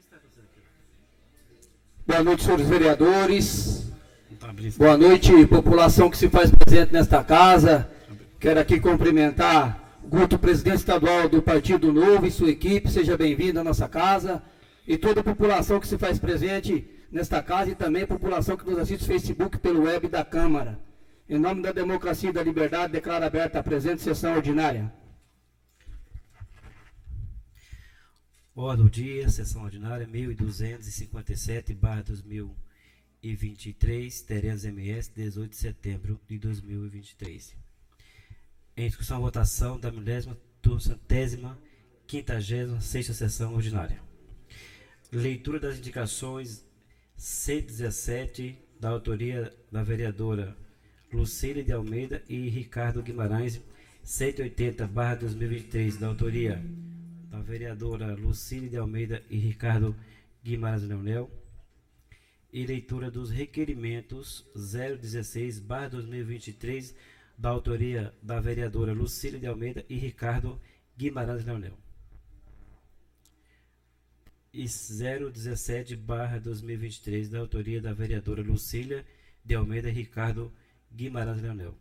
Boa noite, senhores vereadores. Boa noite, população que se faz presente nesta casa. Quero aqui cumprimentar o Guto, presidente estadual do Partido Novo e sua equipe. Seja bem-vindo à nossa casa. E toda a população que se faz presente nesta casa e também a população que nos assiste no Facebook pelo web da Câmara. Em nome da democracia e da liberdade, declaro aberta a presente sessão ordinária. Ordem do dia, sessão ordinária 1257/2023, Tereza MS, 18 de setembro de 2023. Em discussão a votação da 1.056ª sessão ordinária. Leitura das indicações 117 da autoria da vereadora Lucília de Almeida e Ricardo Guimarães, 180/2023 da autoria da vereadora Lucília de Almeida e Ricardo Guimarães Leonel, e leitura dos requerimentos 016/2023 da autoria da vereadora Lucília de Almeida e Ricardo Guimarães Leonel, e 017/2023 da autoria da vereadora Lucília de Almeida e Ricardo Guimarães Leonel,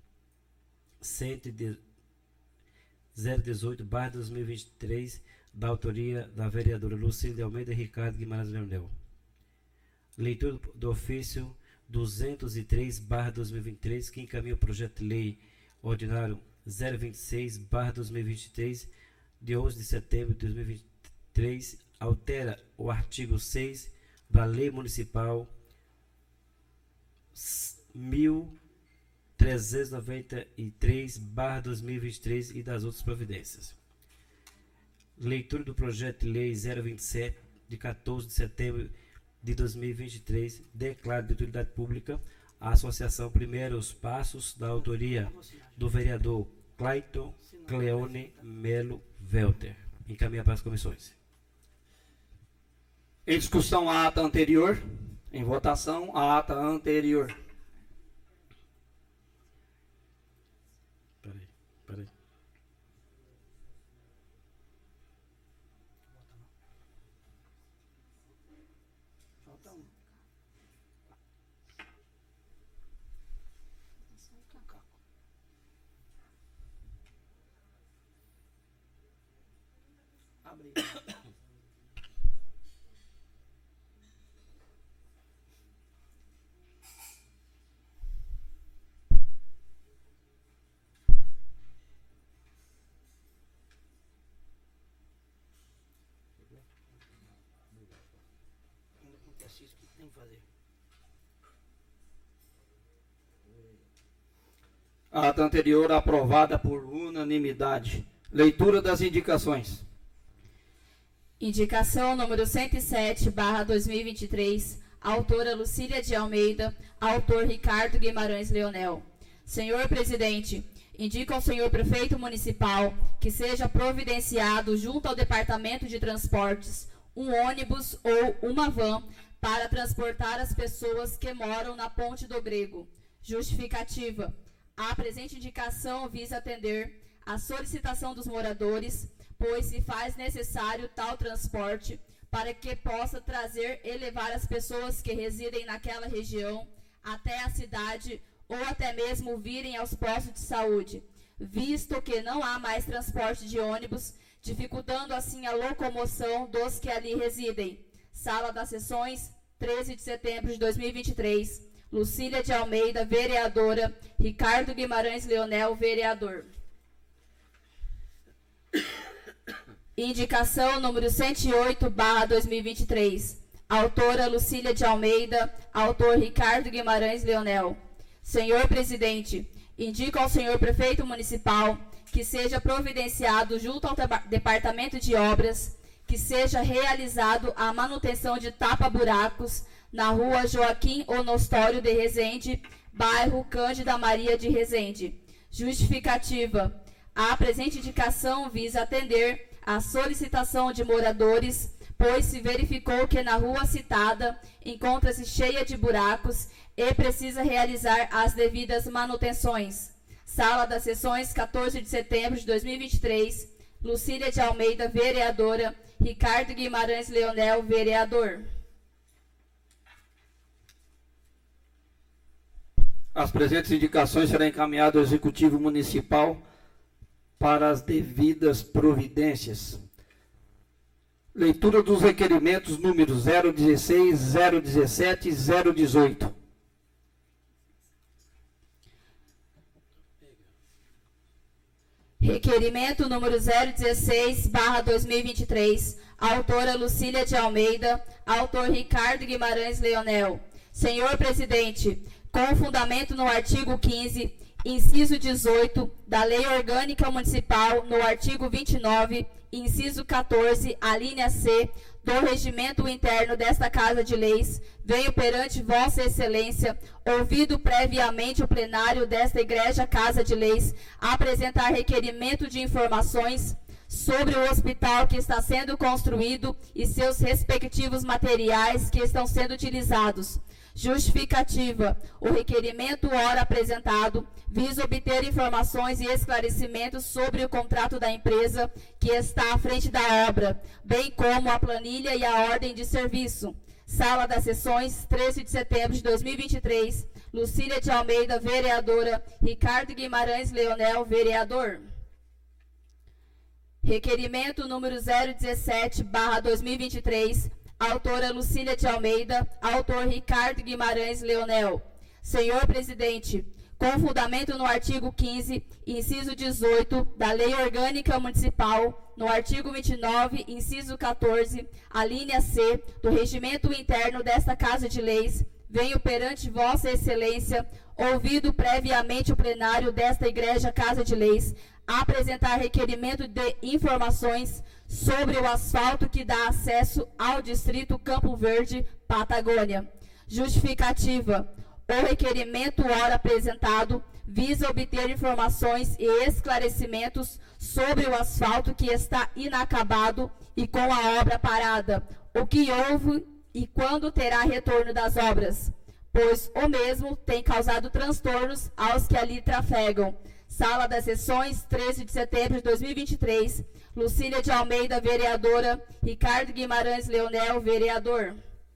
018/2023 da autoria da vereadora Lucília de Almeida e Ricardo Guimarães Leonel. Leitura do ofício 203/2023, que encaminha o projeto de lei ordinário 026/2023, de 11 de setembro de 2023, altera o artigo 6 da Lei Municipal 1393/2023 e das outras providências. Leitura do projeto de lei 027, de 14 de setembro de 2023, declara de utilidade pública a Associação Primeiros Passos, da autoria do vereador Clayton Cleone Melo Welter. Encaminha para as comissões. Em discussão a ata anterior. Em votação a ata anterior. Peraí. Falta um. Abre. Isso que tem que fazer. A ata anterior aprovada por unanimidade. Leitura das indicações. Indicação número 107/2023, autora Lucília de Almeida, autor Ricardo Guimarães Leonel. Senhor presidente, indica ao senhor prefeito municipal que seja providenciado junto ao Departamento de Transportes um ônibus ou uma van para transportar as pessoas que moram na Ponte do Grego. Justificativa. A presente indicação visa atender a solicitação dos moradores, pois se faz necessário tal transporte para que possa trazer e levar as pessoas que residem naquela região até a cidade ou até mesmo virem aos postos de saúde, visto que não há mais transporte de ônibus, dificultando assim a locomoção dos que ali residem. Sala das Sessões, 13 de setembro de 2023. Lucília de Almeida, vereadora. Ricardo Guimarães Leonel, vereador. Indicação número 108/2023. Autora Lucília de Almeida, autor Ricardo Guimarães Leonel. Senhor presidente, indico ao senhor prefeito municipal que seja providenciado junto ao Departamento de Obras que seja realizado a manutenção de tapa-buracos na rua Joaquim Onostório de Rezende, bairro Cândida Maria de Rezende. Justificativa. A presente indicação visa atender a solicitação de moradores, pois se verificou que na rua citada encontra-se cheia de buracos e precisa realizar as devidas manutenções. Sala das Sessões, 14 de setembro de 2023. Lucília de Almeida, vereadora. Ricardo Guimarães Leonel, vereador. As presentes indicações serão encaminhadas ao Executivo Municipal para as devidas providências. Leitura dos requerimentos números 016, 017 e 018. Requerimento número 016/2023, autora Lucília de Almeida, autor Ricardo Guimarães Leonel. Senhor presidente, com fundamento no artigo 15, inciso 18, da Lei Orgânica Municipal, no artigo 29, inciso 14, a linha C, do regimento interno desta Casa de Leis, venho perante Vossa Excelência, ouvido previamente o plenário desta Igreja Casa de Leis, apresentar requerimento de informações sobre o hospital que está sendo construído e seus respectivos materiais que estão sendo utilizados. Justificativa. O requerimento ora apresentado visa obter informações e esclarecimentos sobre o contrato da empresa que está à frente da obra, bem como a planilha e a ordem de serviço. Sala das Sessões, 13 de setembro de 2023. Lucília de Almeida, vereadora. Ricardo Guimarães Leonel, vereador. Requerimento número 017/2023, autora Lucília de Almeida, autor Ricardo Guimarães Leonel. Senhor presidente, com fundamento no artigo 15, inciso 18, da Lei Orgânica Municipal, no artigo 29, inciso 14, a linha C, do regimento interno desta Casa de Leis, venho perante Vossa Excelência, ouvido previamente o plenário desta Igreja Casa de Leis, apresentar requerimento de informações sobre o asfalto que dá acesso ao distrito Campo Verde, Patagônia. Justificativa. O requerimento ora apresentado visa obter informações e esclarecimentos sobre o asfalto que está inacabado e com a obra parada, o que houve e quando terá retorno das obras, pois o mesmo tem causado transtornos aos que ali trafegam. Sala das Sessões, 13 de setembro de 2023. Lucília de Almeida, vereadora. Ricardo Guimarães Leonel, vereador.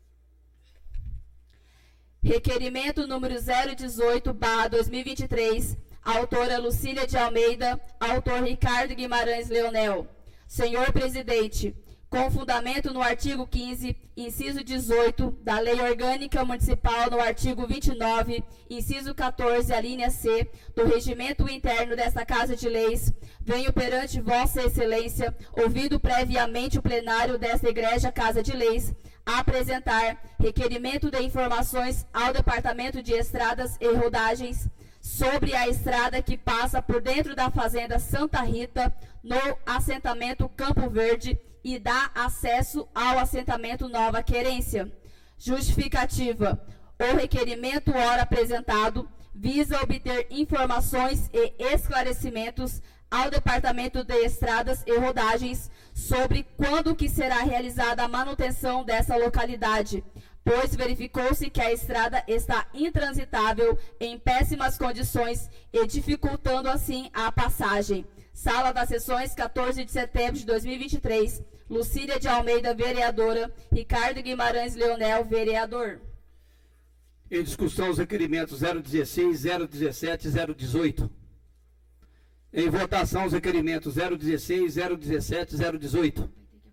Requerimento número 018/2023. Autora Lucília de Almeida, autor Ricardo Guimarães Leonel. Senhor presidente, com fundamento no artigo 15, inciso 18, da Lei Orgânica Municipal, no artigo 29, inciso 14, a linha C, do regimento interno desta Casa de Leis, venho perante Vossa Excelência, ouvido previamente o plenário desta Igreja Casa de Leis, a apresentar requerimento de informações ao Departamento de Estradas e Rodagens sobre a estrada que passa por dentro da Fazenda Santa Rita, no assentamento Campo Verde, e dá acesso ao assentamento Nova Querência. Justificativa. O requerimento ora apresentado visa obter informações e esclarecimentos ao Departamento de Estradas e Rodagens sobre quando que será realizada a manutenção dessa localidade, pois verificou-se que a estrada está intransitável, em péssimas condições e dificultando assim a passagem. Sala das Sessões, 14 de setembro de 2023. Lucília de Almeida, vereadora. Ricardo Guimarães Leonel, vereador. Em discussão os requerimentos 016, 017 e 018. Em votação os requerimentos 016, 017 e 018.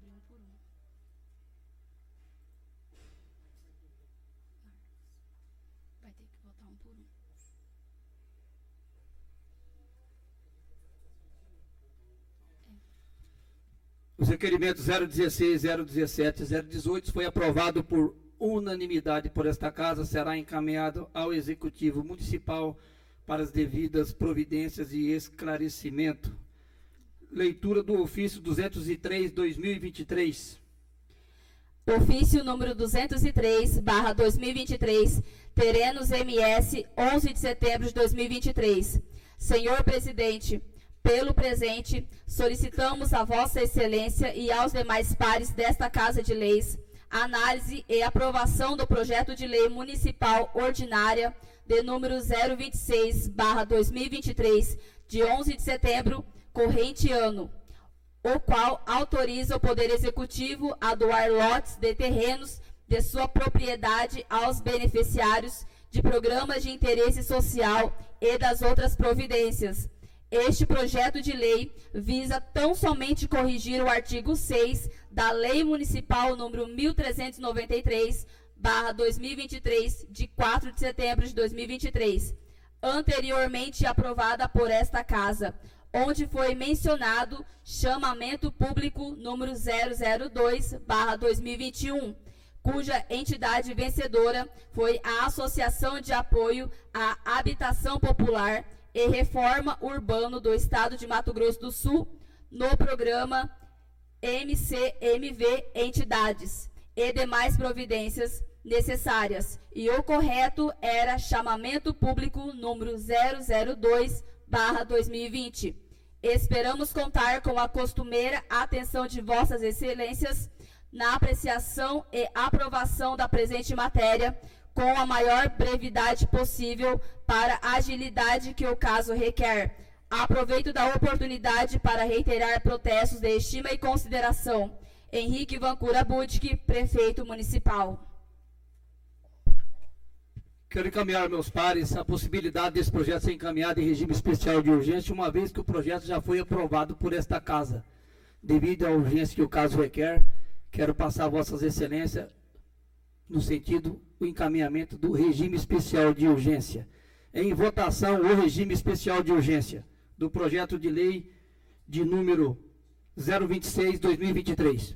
Os requerimentos 016, 017 e 018 foi aprovado por unanimidade por esta Casa, será encaminhado ao Executivo Municipal para as devidas providências e esclarecimento. Leitura do ofício 203/2023. Ofício número 203/2023, Terenos MS, 11 de setembro de 2023. Senhor presidente, pelo presente, solicitamos a Vossa Excelência e aos demais pares desta Casa de Leis a análise e aprovação do projeto de lei municipal ordinária de número 026/2023, de 11 de setembro, corrente ano, o qual autoriza o Poder Executivo a doar lotes de terrenos de sua propriedade aos beneficiários de programas de interesse social e das outras providências. Este projeto de lei visa tão somente corrigir o artigo 6 da Lei Municipal número 1393/2023, de 4 de setembro de 2023, anteriormente aprovada por esta Casa, onde foi mencionado chamamento público número 002/2021, cuja entidade vencedora foi a Associação de Apoio à Habitação Popular e Reforma Urbano do Estado de Mato Grosso do Sul, no programa MCMV Entidades, e demais providências necessárias, e o correto era chamamento público número 002/2020. Esperamos contar com a costumeira atenção de Vossas Excelências na apreciação e aprovação da presente matéria, com a maior brevidade possível para a agilidade que o caso requer. Aproveito da oportunidade para reiterar protestos de estima e consideração. Henrique Vancura Budke, Prefeito Municipal. Quero encaminhar, meus pares, a possibilidade desse projeto ser encaminhado em regime especial de urgência, uma vez que o projeto já foi aprovado por esta Casa. Devido à urgência que o caso requer, quero passar a Vossas Excelências no sentido do encaminhamento do regime especial de urgência. Em votação, o regime especial de urgência do projeto de lei de número 026/2023.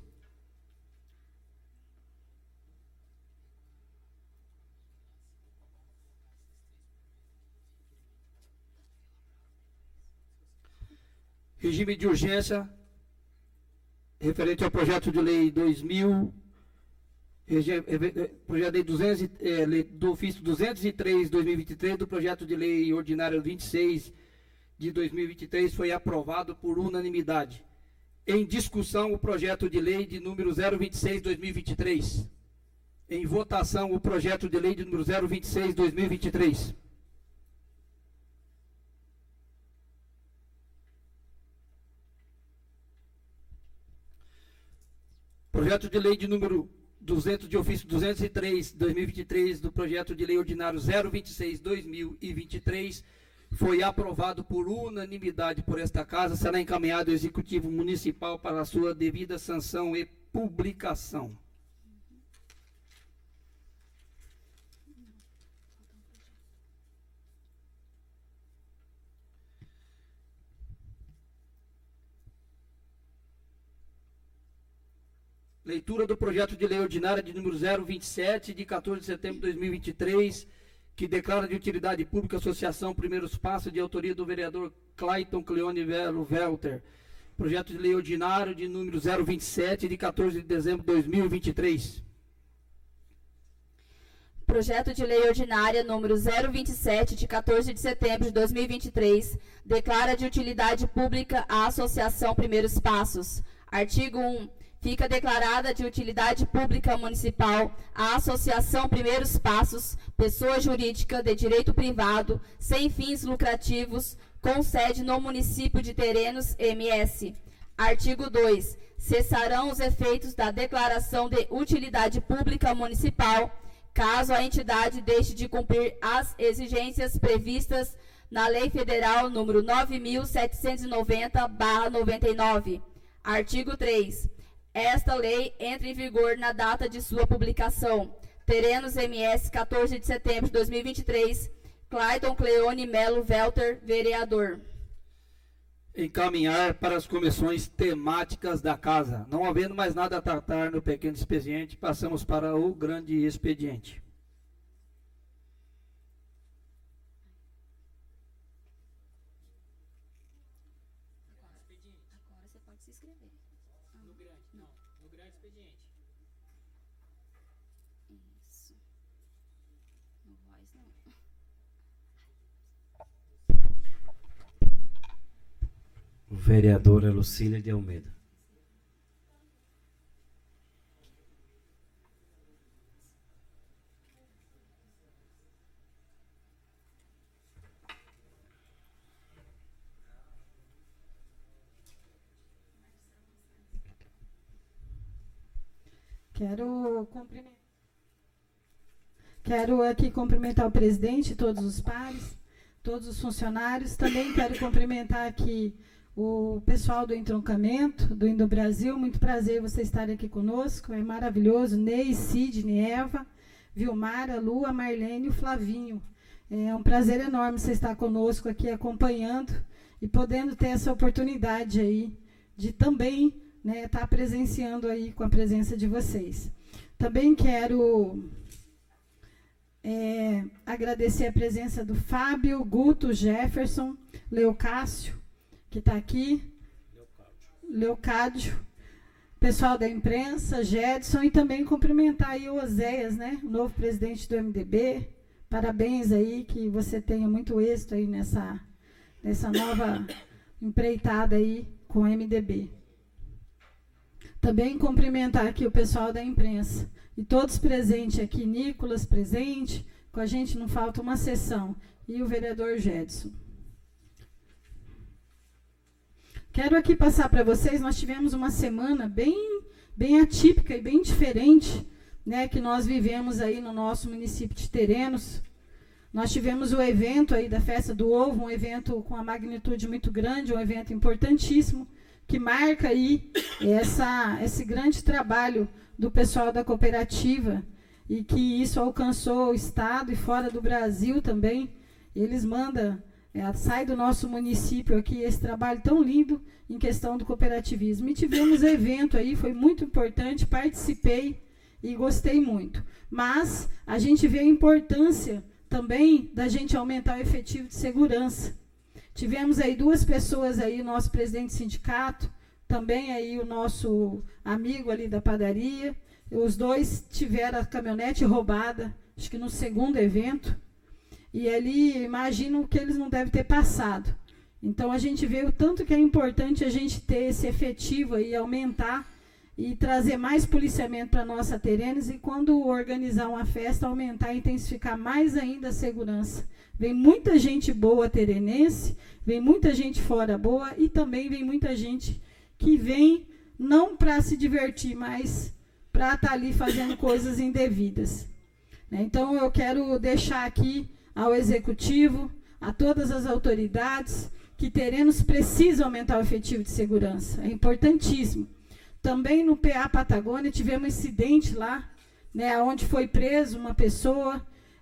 Regime de urgência referente ao projeto de lei 2000, projeto de lei do ofício 203/2023, do projeto de lei ordinário 26 de 2023, foi aprovado por unanimidade. Em discussão, o projeto de lei de número 026/2023. Em votação, o projeto de lei de número 026/2023. Projeto de lei de número 200, de ofício 203/2023, do projeto de lei ordinário 026/2023, foi aprovado por unanimidade por esta Casa, será encaminhado ao Executivo Municipal para a sua devida sanção e publicação. Leitura do projeto de lei ordinária de número 027, de 14 de setembro de 2023, que declara de utilidade pública a Associação Primeiros Passos, de autoria do vereador Clayton Cleone Velo Welter. Projeto de lei ordinário de número 027, de 14 de dezembro de 2023. Projeto de lei ordinária número 027, de 14 de setembro de 2023, declara de utilidade pública a Associação Primeiros Passos. Artigo 1. Fica declarada de utilidade pública municipal a Associação Primeiros Passos, pessoa jurídica de direito privado, sem fins lucrativos, com sede no município de Terenos, MS. Artigo 2. Cessarão os efeitos da declaração de utilidade pública municipal, caso a entidade deixe de cumprir as exigências previstas na Lei Federal número 9.790/99. Artigo 3. Esta lei entra em vigor na data de sua publicação. Terenos, MS, 14 de setembro de 2023. Clayton Cleone Melo Welter, vereador. Encaminhar para as comissões temáticas da Casa. Não havendo mais nada a tratar no pequeno expediente, passamos para o grande expediente. Agora você pode se inscrever. No grande, não. No grande expediente. Isso. No voz não. Vereadora Lucília de Almeida. Quero aqui cumprimentar o presidente, todos os pares, todos os funcionários. Também quero cumprimentar aqui o pessoal do entroncamento, do Indo-Brasil. Muito prazer vocês estarem aqui conosco. É maravilhoso. Ney, Sidney, Eva, Vilmara, Lua, Marlene e o Flavinho. É um prazer enorme você estar conosco aqui acompanhando e podendo ter essa oportunidade aí de também, né, estar presenciando aí com a presença de vocês. Também quero agradecer a presença do Fábio, Guto, Jefferson, Leocácio, que está aqui, Leocádio, pessoal da imprensa, Gedson, e também cumprimentar aí o Oséias, né, o novo presidente do MDB. Parabéns aí, que você tenha muito êxito aí nessa nova empreitada aí com o MDB. Também cumprimentar aqui o pessoal da imprensa. E todos presentes aqui, Nicolas presente, com a gente não falta uma sessão, e o vereador Gedson. Quero aqui passar para vocês, nós tivemos uma semana bem atípica e bem diferente, né, que nós vivemos aí no nosso município de Terenos. Nós tivemos o evento aí da Festa do Ovo, um evento com uma magnitude muito grande, um evento importantíssimo, que marca aí esse grande trabalho do pessoal da cooperativa, e que isso alcançou o estado e fora do Brasil também. Eles mandam, sai do nosso município aqui esse trabalho tão lindo em questão do cooperativismo. E tivemos evento aí, foi muito importante, participei e gostei muito. Mas a gente vê a importância também da gente aumentar o efetivo de segurança. Tivemos aí 2 pessoas aí, o nosso presidente do sindicato, também aí o nosso amigo ali da padaria. Os 2 tiveram a caminhonete roubada, acho que no segundo evento. E ali, imagino que eles não devem ter passado. Então, a gente vê o tanto que é importante a gente ter esse efetivo aí, aumentar e trazer mais policiamento para a nossa Terenos, e quando organizar uma festa, aumentar e intensificar mais ainda a segurança. Vem muita gente boa terenense, vem muita gente fora boa, e também vem muita gente que vem não para se divertir, mas para estar ali fazendo coisas indevidas. Então, eu quero deixar aqui ao Executivo, a todas as autoridades, que Terenos precisa aumentar o efetivo de segurança. É importantíssimo. Também no PA Patagônia tivemos um incidente lá, né, onde foi preso uma pessoa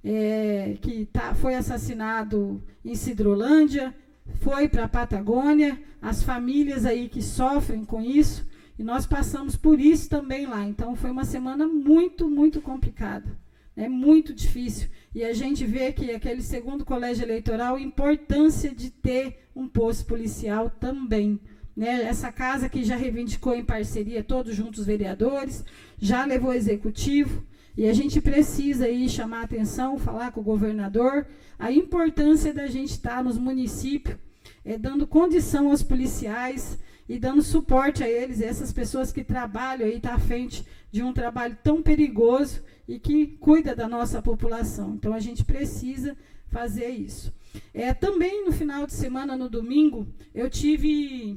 que foi assassinado em Cidrolândia, foi para a Patagônia, as famílias aí que sofrem com isso, e nós passamos por isso também lá. Então, foi uma semana muito, muito complicada, né, muito difícil. E a gente vê que aquele segundo colégio eleitoral, a importância de ter um posto policial também. Né, essa casa que já reivindicou em parceria, todos juntos os vereadores, já levou o executivo, e a gente precisa aí chamar a atenção, falar com o governador, a importância da gente estar nos municípios, dando condição aos policiais e dando suporte a eles, essas pessoas que trabalham aí, tá à frente de um trabalho tão perigoso e que cuida da nossa população. Então, a gente precisa fazer isso. Também no final de semana, no domingo, eu tive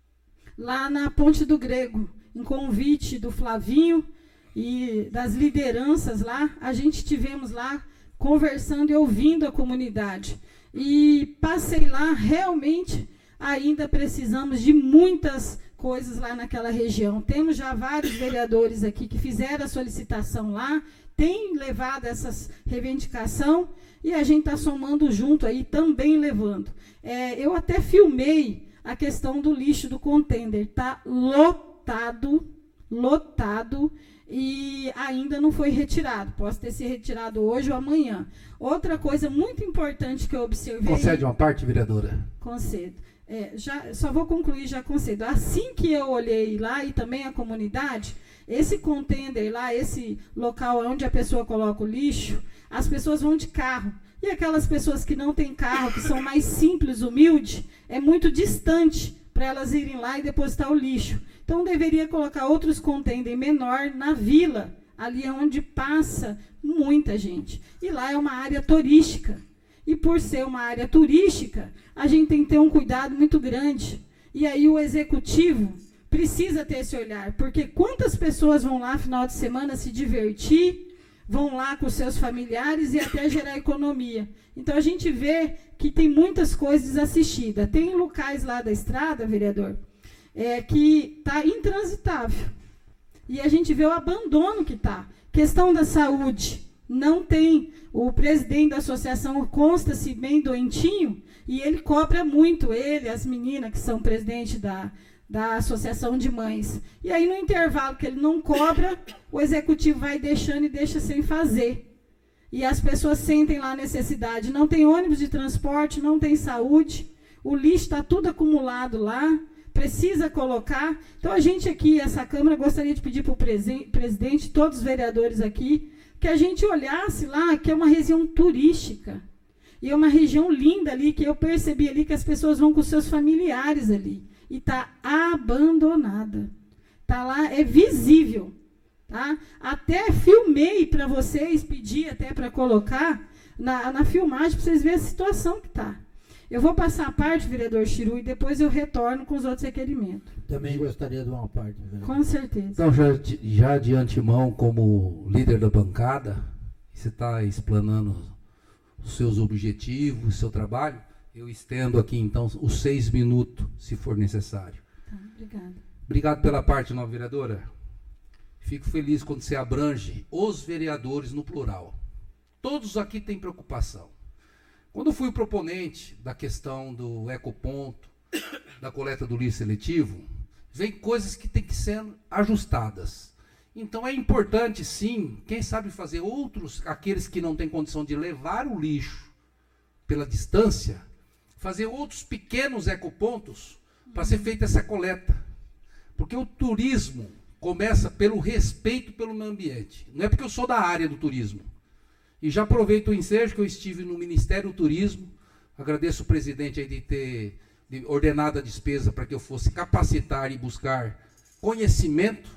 lá na Ponte do Grego, em convite do Flavinho e das lideranças lá, a gente tivemos lá conversando e ouvindo a comunidade. E passei lá, realmente, ainda precisamos de muitas coisas lá naquela região. Temos já vários vereadores aqui que fizeram a solicitação lá, têm levado essas reivindicações, e a gente está somando junto aí, também levando. Eu até filmei a questão do lixo do contêiner, está lotado, e ainda não foi retirado. Posso ter sido retirado hoje ou amanhã. Outra coisa muito importante que eu observei... Concede uma parte, vereadora? Concedo. Só vou concluir, já concedo. Assim que eu olhei lá, e também a comunidade, esse contêiner lá, esse local onde a pessoa coloca o lixo, as pessoas vão de carro. E aquelas pessoas que não têm carro, que são mais simples, humildes, é muito distante para elas irem lá e depositar o lixo. Então, deveria colocar outros contêineres menor na vila, ali onde passa muita gente. E lá é uma área turística. E por ser uma área turística, a gente tem que ter um cuidado muito grande. E aí o executivo precisa ter esse olhar, porque quantas pessoas vão lá final de semana se divertir, vão lá com seus familiares e até gerar economia. Então, a gente vê que tem muitas coisas desassistidas. Tem locais lá da estrada, vereador, que está intransitável. E a gente vê o abandono que está. Questão da saúde, não tem. O presidente da associação consta-se bem doentinho e ele cobra muito, as meninas que são presidente da associação de mães. E aí, no intervalo que ele não cobra, o executivo vai deixando e deixa sem fazer. E as pessoas sentem lá a necessidade. Não tem ônibus de transporte, não tem saúde, o lixo está tudo acumulado lá, precisa colocar. Então, a gente aqui, essa Câmara, gostaria de pedir para o presidente, todos os vereadores aqui, que a gente olhasse lá, que é uma região turística. E é uma região linda ali, que eu percebi ali que as pessoas vão com seus familiares ali. E está abandonada. Está lá, é visível. Tá? Até filmei para vocês, pedi até para colocar na filmagem, para vocês verem a situação que está. Eu vou passar a parte, vereador Chiru, e depois eu retorno com os outros requerimentos. Também gostaria de uma parte, vereador. Com certeza. Então, já de antemão, como líder da bancada, você está explanando os seus objetivos, o seu trabalho, eu estendo aqui, então, os 6 minutos, se for necessário. Tá, obrigada. Obrigado pela parte, nova vereadora. Fico feliz quando você abrange os vereadores no plural. Todos aqui têm preocupação. Quando eu fui o proponente da questão do ecoponto, da coleta do lixo seletivo, vem coisas que têm que ser ajustadas. Então é importante, sim, quem sabe fazer outros, aqueles que não têm condição de levar o lixo pela distância, fazer outros pequenos ecopontos para ser feita essa coleta. Porque o turismo começa pelo respeito pelo meio ambiente. Não é porque eu sou da área do turismo. E já aproveito o ensejo que eu estive no Ministério do Turismo. Agradeço o presidente aí de ter ordenado a despesa para que eu fosse capacitar e buscar conhecimento.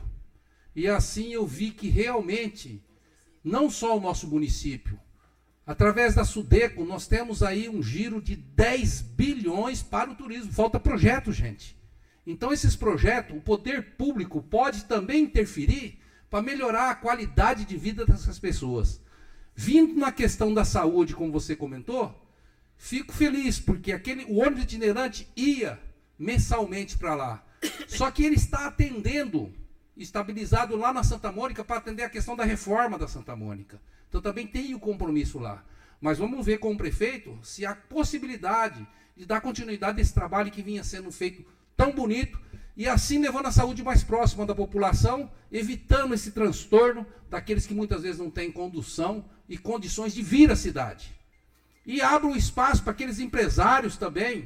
E assim eu vi que realmente, não só o nosso município, através da Sudeco, nós temos aí um giro de 10 bilhões para o turismo. Falta projeto, gente. Então, esses projetos, o poder público pode também interferir para melhorar a qualidade de vida dessas pessoas. Vindo na questão da saúde, como você comentou, fico feliz, porque o ônibus itinerante ia mensalmente para lá. Só que ele está atendendo, estabilizado lá na Santa Mônica, para atender a questão da reforma da Santa Mônica. Então, também tem o compromisso lá. Mas vamos ver com o prefeito se há possibilidade de dar continuidade a esse trabalho que vinha sendo feito tão bonito, e assim levando a saúde mais próxima da população, evitando esse transtorno daqueles que muitas vezes não têm condução e condições de vir à cidade. E abra um espaço para aqueles empresários também,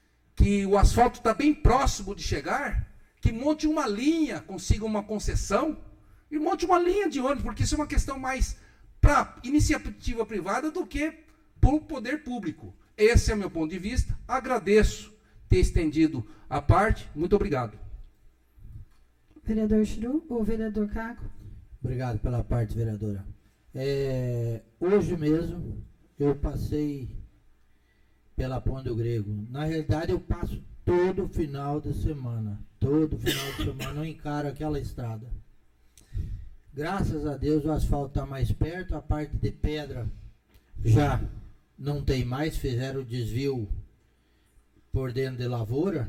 que o asfalto está bem próximo de chegar, que monte uma linha, consiga uma concessão, e monte uma linha de ônibus, porque isso é uma questão mais para iniciativa privada do que para o poder público. Esse é o meu ponto de vista. Agradeço ter estendido a parte. Muito obrigado. Vereador Chiru ou vereador Caco? Obrigado pela parte, vereadora. Hoje mesmo eu passei pela Ponte do Grego. Na realidade, eu passo todo final de semana. Todo final de semana eu encaro aquela estrada. Graças a Deus o asfalto está mais perto, a parte de pedra já não tem mais, fizeram o desvio por dentro de lavoura.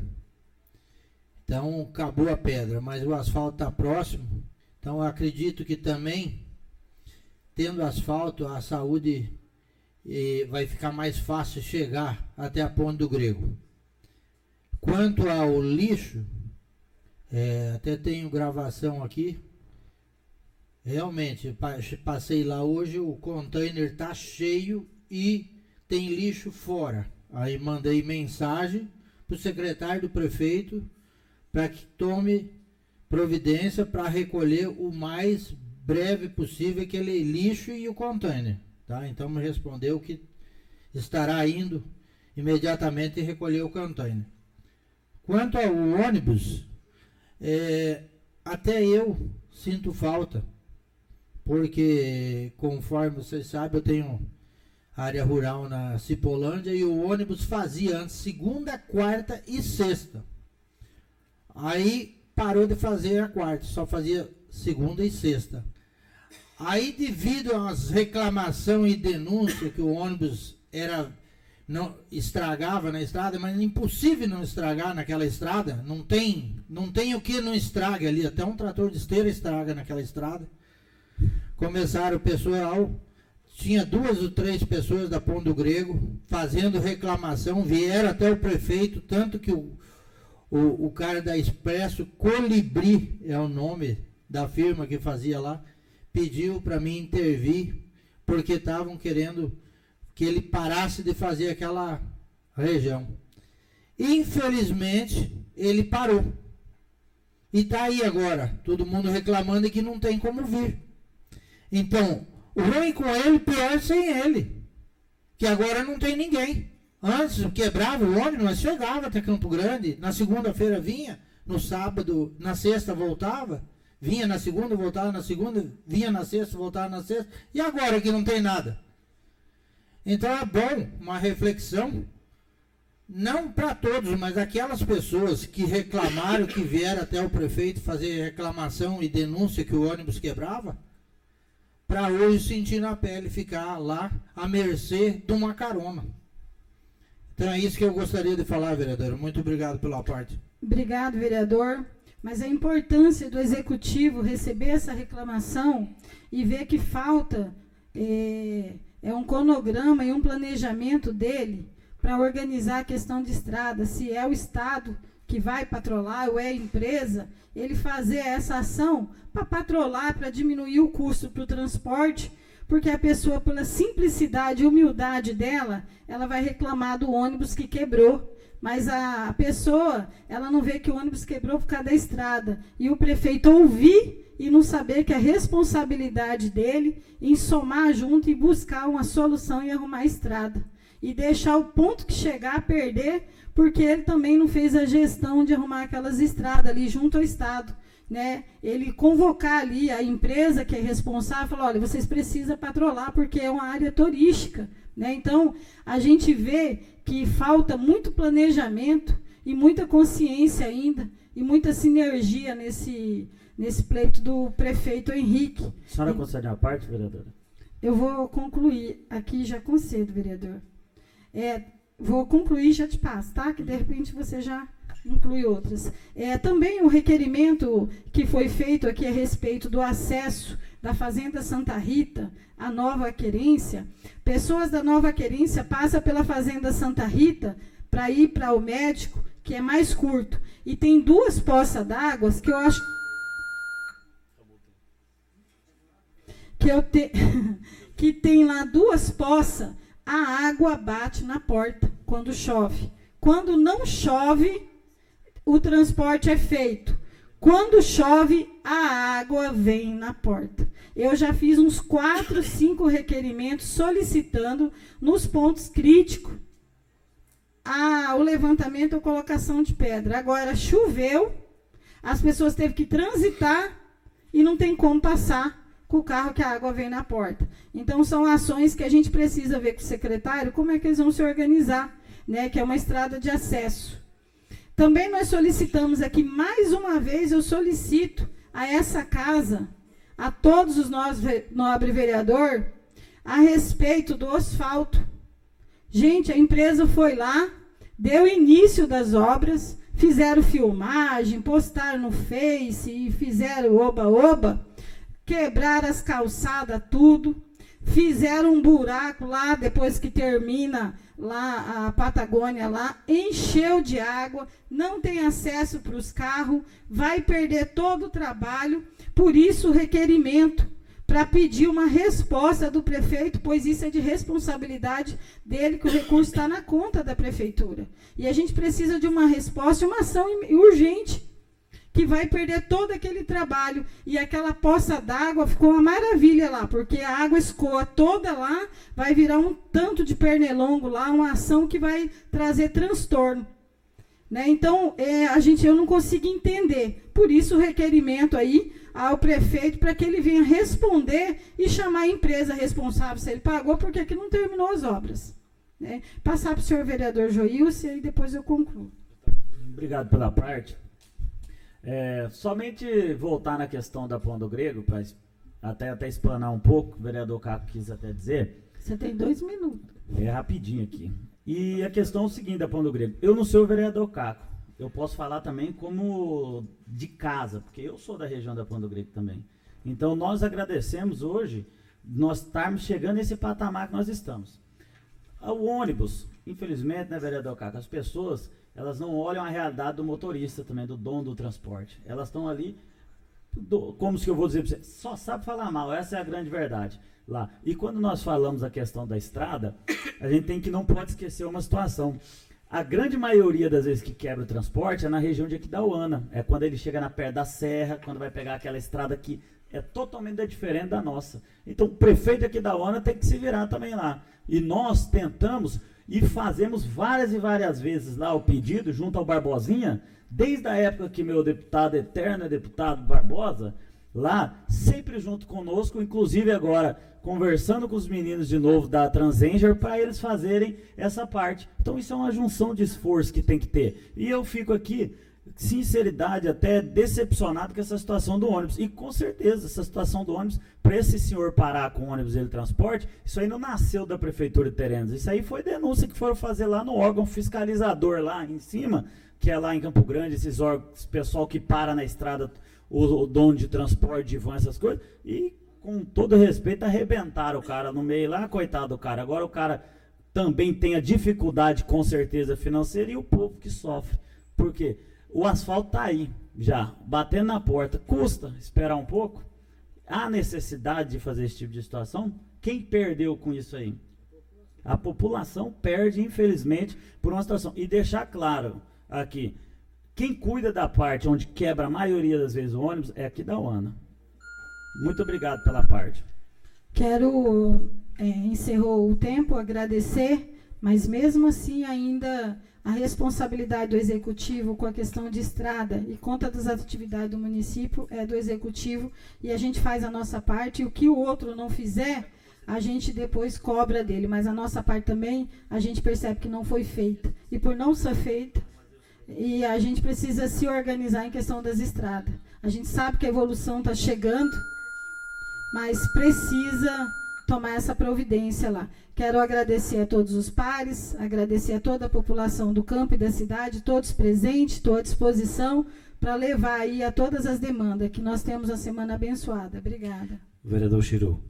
Então acabou a pedra, mas o asfalto está próximo. Então eu acredito que também, tendo asfalto, a saúde vai ficar mais fácil chegar até a Ponte do Grego. Quanto ao lixo, até tenho gravação aqui. Realmente, passei lá hoje, o container está cheio e tem lixo fora. Aí mandei mensagem para o secretário do prefeito para que tome providência para recolher o mais breve possível aquele lixo e o container. Tá? Então me respondeu que estará indo imediatamente recolher o container. Quanto ao ônibus, até eu sinto falta, porque conforme vocês sabem, eu tenho área rural na Cipolândia e o ônibus fazia antes segunda, quarta e sexta. Aí parou de fazer a quarta, só fazia segunda e sexta. Aí, devido às reclamações e denúncias que o ônibus não estragava na estrada, mas é impossível não estragar naquela estrada, não tem o que não estrague ali, até um trator de esteira estraga naquela estrada. Começaram o pessoal, tinha 2 ou 3 pessoas da Ponto do Grego fazendo reclamação, vieram até o prefeito, tanto que o cara da Expresso, Colibri é o nome da firma que fazia lá, pediu para mim intervir, porque estavam querendo que ele parasse de fazer aquela região. Infelizmente, ele parou. E está aí agora, todo mundo reclamando que não tem como vir. Então, ruim com ele, pior sem ele. Que agora não tem ninguém. Antes, quebrava o ônibus, mas chegava até Campo Grande. Na segunda-feira vinha, no sábado, na sexta voltava. Vinha na segunda, voltava na segunda, vinha na sexta, voltava na sexta. E agora que não tem nada? Então é bom uma reflexão, não para todos, mas aquelas pessoas que reclamaram, que vieram até o prefeito fazer reclamação e denúncia que o ônibus quebrava, para hoje sentir na pele, ficar lá à mercê de uma carona. Então é isso que eu gostaria de falar, vereador. Muito obrigado pela parte. Obrigado, vereador. Mas a importância do executivo receber essa reclamação e ver que falta um cronograma e um planejamento dele para organizar a questão de estrada, se é o Estado que vai patrolar ou é a empresa, ele fazer essa ação para patrolar, para diminuir o custo para o transporte, porque a pessoa, pela simplicidade e humildade dela, ela vai reclamar do ônibus que quebrou. Mas a pessoa, ela não vê que o ônibus quebrou por causa da estrada. E o prefeito ouvir e não saber que a responsabilidade dele em somar junto e buscar uma solução e arrumar a estrada. E deixar o ponto que chegar a perder, porque ele também não fez a gestão de arrumar aquelas estradas ali junto ao Estado. Né? Ele convocar ali a empresa que é responsável, falar, olha, vocês precisam patrolar porque é uma área turística. Né? Então, a gente vê que falta muito planejamento e muita consciência ainda, e muita sinergia nesse pleito do prefeito Henrique. A senhora concede a parte, vereadora? Eu vou concluir aqui, já concedo, vereador. Vou concluir e já te passo, tá? Que de repente você já inclui outras. Também o requerimento que foi feito aqui a respeito do acesso da Fazenda Santa Rita à Nova Querência. Pessoas da Nova Querência passam pela Fazenda Santa Rita para ir para o médico, que é mais curto. E tem 2 poças d'água que eu acho que tem lá 2 poças, a água bate na porta quando chove. Quando não chove, o transporte é feito. Quando chove, a água vem na porta. Eu já fiz uns 4, 5 requerimentos solicitando nos pontos críticos o levantamento ou colocação de pedra. Agora, choveu, as pessoas teve que transitar e não tem como passar com o carro que a água vem na porta. Então, são ações que a gente precisa ver com o secretário, como é que eles vão se organizar, né, que é uma estrada de acesso. Também nós solicitamos aqui, mais uma vez, eu solicito a essa casa, a todos os nobres vereadores, a respeito do asfalto. Gente, a empresa foi lá, deu início das obras, fizeram filmagem, postaram no Face e fizeram oba-oba, quebraram as calçadas, tudo, fizeram um buraco lá, depois que termina lá a Patagônia, lá, encheu de água, não tem acesso para os carros, vai perder todo o trabalho, por isso o requerimento para pedir uma resposta do prefeito, pois isso é de responsabilidade dele, que o recurso está na conta da prefeitura. E a gente precisa de uma resposta, uma ação urgente, que vai perder todo aquele trabalho. E aquela poça d'água ficou uma maravilha lá, porque a água escoa toda lá, vai virar um tanto de pernilongo lá, uma ação que vai trazer transtorno. Né? Então, eu não consigo entender. Por isso, o requerimento aí ao prefeito, para que ele venha responder e chamar a empresa responsável se ele pagou, porque aqui não terminou as obras. Né? Passar para o senhor vereador Joilson e depois eu concluo. Obrigado pela parte. Somente voltar na questão da Pão do Grego, para até explanar um pouco, o vereador Caco quis até dizer. Você tem 2 minutos. É rapidinho aqui. E a questão é o seguinte da Pão do Grego. Eu não sou o vereador Caco. Eu posso falar também como de casa, porque eu sou da região da Pão do Grego também. Então, nós agradecemos hoje nós estarmos chegando nesse patamar que nós estamos. O ônibus, infelizmente, né, vereador Caco, as pessoas, elas não olham a realidade do motorista também, do dono do transporte. Elas estão ali, como se eu vou dizer para você, só sabe falar mal, essa é a grande verdade. Lá. E quando nós falamos a questão da estrada, a gente não pode esquecer uma situação. A grande maioria das vezes que quebra o transporte é na região de Aquidauana. É quando ele chega na perto da serra, quando vai pegar aquela estrada que é totalmente diferente da nossa. Então o prefeito de Aquidauana tem que se virar também lá. E nós tentamos e fazemos várias e várias vezes lá o pedido junto ao Barbosinha, desde a época que meu deputado eterno é deputado Barbosa, lá, sempre junto conosco, inclusive agora conversando com os meninos de novo da Transanger para eles fazerem essa parte. Então isso é uma junção de esforço que tem que ter. E eu fico aqui, sinceridade, até decepcionado com essa situação do ônibus. E com certeza, essa situação do ônibus, para esse senhor parar com o ônibus e transporte, isso aí não nasceu da Prefeitura de Terenos. Isso aí foi denúncia que foram fazer lá no órgão fiscalizador lá em cima, que é lá em Campo Grande, esses órgãos, pessoal que para na estrada, o dono de transporte de van, essas coisas, e com todo respeito arrebentaram o cara no meio lá, coitado do cara. Agora o cara também tem a dificuldade, com certeza, financeira, e o povo que sofre. Por quê? O asfalto está aí, já, batendo na porta. Custa esperar um pouco? Há necessidade de fazer esse tipo de situação? Quem perdeu com isso aí? A população perde, infelizmente, por uma situação. E deixar claro aqui, quem cuida da parte onde quebra a maioria das vezes o ônibus é Aquidauana. Muito obrigado pela parte. Quero, encerrou o tempo, agradecer, mas mesmo assim ainda a responsabilidade do Executivo com a questão de estrada e conta das atividades do município é do Executivo, e a gente faz a nossa parte, e o que o outro não fizer, a gente depois cobra dele, mas a nossa parte também, a gente percebe que não foi feita. E por não ser feita, e a gente precisa se organizar em questão das estradas. A gente sabe que a evolução está chegando, mas precisa tomar essa providência lá. Quero agradecer a todos os pares, agradecer a toda a população do campo e da cidade, todos presentes, estou à disposição para levar aí a todas as demandas, que nós temos a semana abençoada. Obrigada. Vereador Chiru.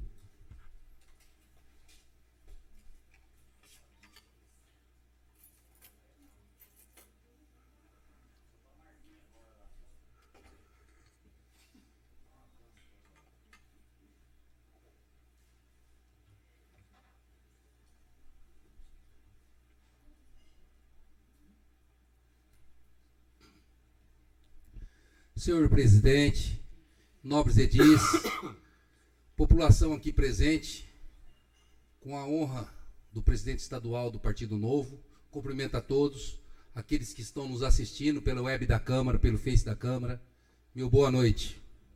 Senhor presidente, nobres edis, população aqui presente, com a honra do presidente estadual do Partido Novo, cumprimento a todos, aqueles que estão nos assistindo pela web da Câmara, pelo Face da Câmara, meu boa noite.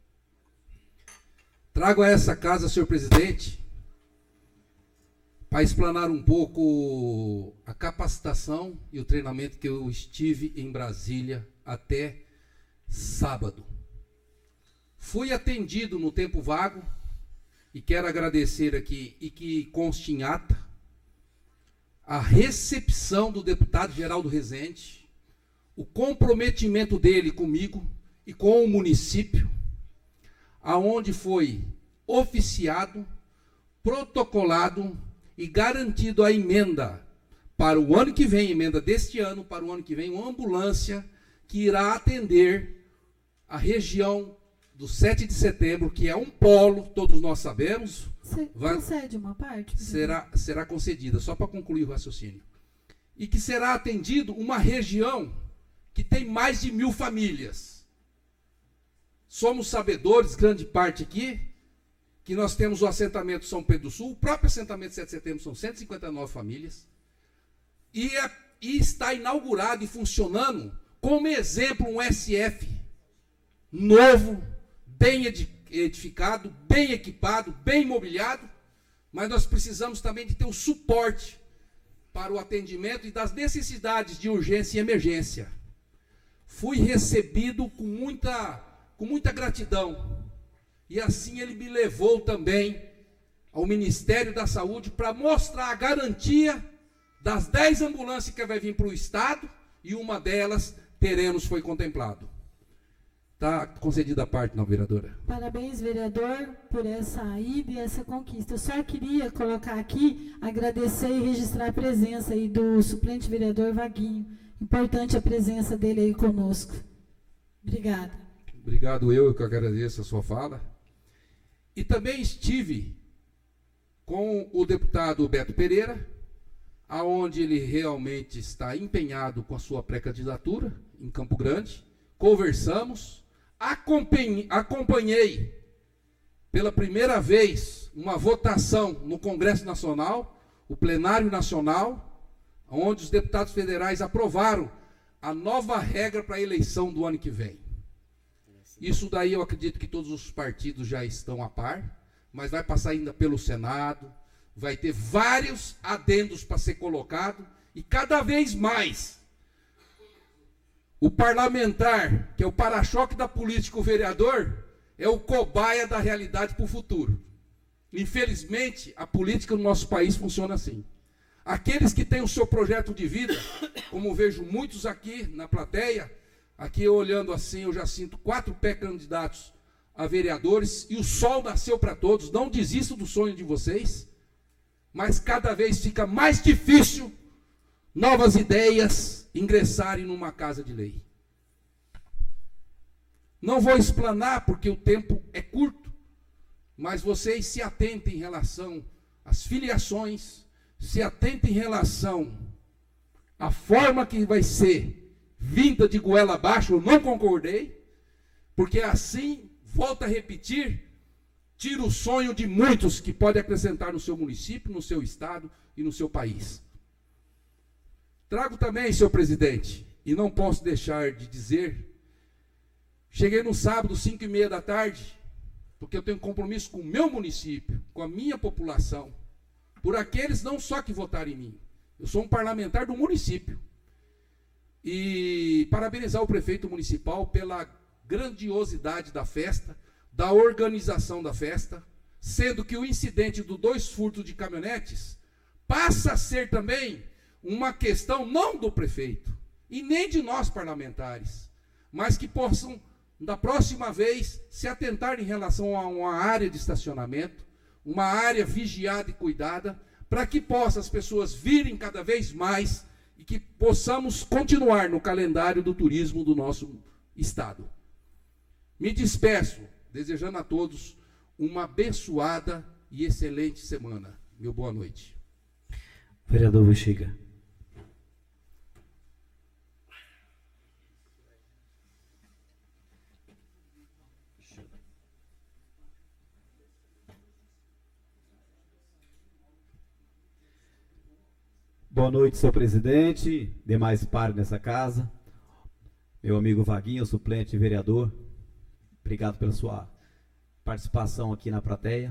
Trago a essa casa, senhor presidente, para explanar um pouco a capacitação e o treinamento que eu estive em Brasília até sábado. Fui atendido no tempo vago e quero agradecer aqui, e que conste em ata, a recepção do deputado Geraldo Rezende, o comprometimento dele comigo e com o município, aonde foi oficiado, protocolado e garantido a emenda para o ano que vem, emenda deste ano, para o ano que vem, uma ambulância que irá atender a região do 7 de setembro, que é um polo, todos nós sabemos. Concede uma parte? Será concedida, só para concluir o raciocínio. E que será atendido uma região que tem mais de 1000 famílias. Somos sabedores, grande parte aqui, que nós temos o assentamento São Pedro do Sul, o próprio assentamento 7 de setembro são 159 famílias, e está inaugurado e funcionando como exemplo um SF novo, bem edificado, bem equipado, bem mobiliado, mas nós precisamos também de ter o suporte para o atendimento e das necessidades de urgência e emergência. fui recebido com muita gratidão. E assim ele me levou também ao Ministério da Saúde para mostrar a garantia das 10 ambulâncias que vai vir para o Estado, e uma delas, Terenos, foi contemplado. Está concedida a parte, não, vereadora? Parabéns, vereador, por essa ida e essa conquista. Eu só queria colocar aqui, agradecer e registrar a presença aí do suplente vereador Vaguinho. Importante a presença dele aí conosco. Obrigada. Obrigado, eu que agradeço a sua fala. E também estive com o deputado Beto Pereira, aonde ele realmente está empenhado com a sua pré-candidatura em Campo Grande. Conversamos, acompanhei pela primeira vez uma votação no Congresso Nacional, o plenário nacional, onde os deputados federais aprovaram a nova regra para a eleição do ano que vem. Isso daí eu acredito que todos os partidos já estão a par, mas vai passar ainda pelo Senado, vai ter vários adendos para ser colocado, e cada vez mais o parlamentar, que é o para-choque da política, o vereador, é o cobaia da realidade para o futuro. Infelizmente, a política no nosso país funciona assim. Aqueles que têm o seu projeto de vida, como vejo muitos aqui na plateia, aqui eu olhando assim, eu já sinto 4 pré-candidatos a vereadores, e o sol nasceu para todos. Não desistam do sonho de vocês, mas cada vez fica mais difícil novas ideias ingressarem numa casa de lei. Não vou explanar porque o tempo é curto, mas vocês se atentem em relação às filiações, se atentem em relação à forma que vai ser vinda de goela abaixo. Eu não concordei, porque assim, volto a repetir, tira o sonho de muitos que pode acrescentar no seu município, no seu estado e no seu país. Trago também, senhor presidente, e não posso deixar de dizer, cheguei no sábado, 5h30 da tarde, porque eu tenho compromisso com o meu município, com a minha população, por aqueles não só que votaram em mim. Eu sou um parlamentar do município. E parabenizar o prefeito municipal pela grandiosidade da festa, da organização da festa, sendo que o incidente dos 2 furtos de caminhonetes passa a ser também uma questão não do prefeito e nem de nós parlamentares, mas que possam, da próxima vez, se atentar em relação a uma área de estacionamento, uma área vigiada e cuidada, para que possam as pessoas virem cada vez mais e que possamos continuar no calendário do turismo do nosso estado. Me despeço, desejando a todos uma abençoada e excelente semana. Meu boa noite. Vereador Bexiga. Boa noite, senhor presidente, demais pares nessa casa, meu amigo Vaguinho, suplente vereador, obrigado pela sua participação aqui na plateia.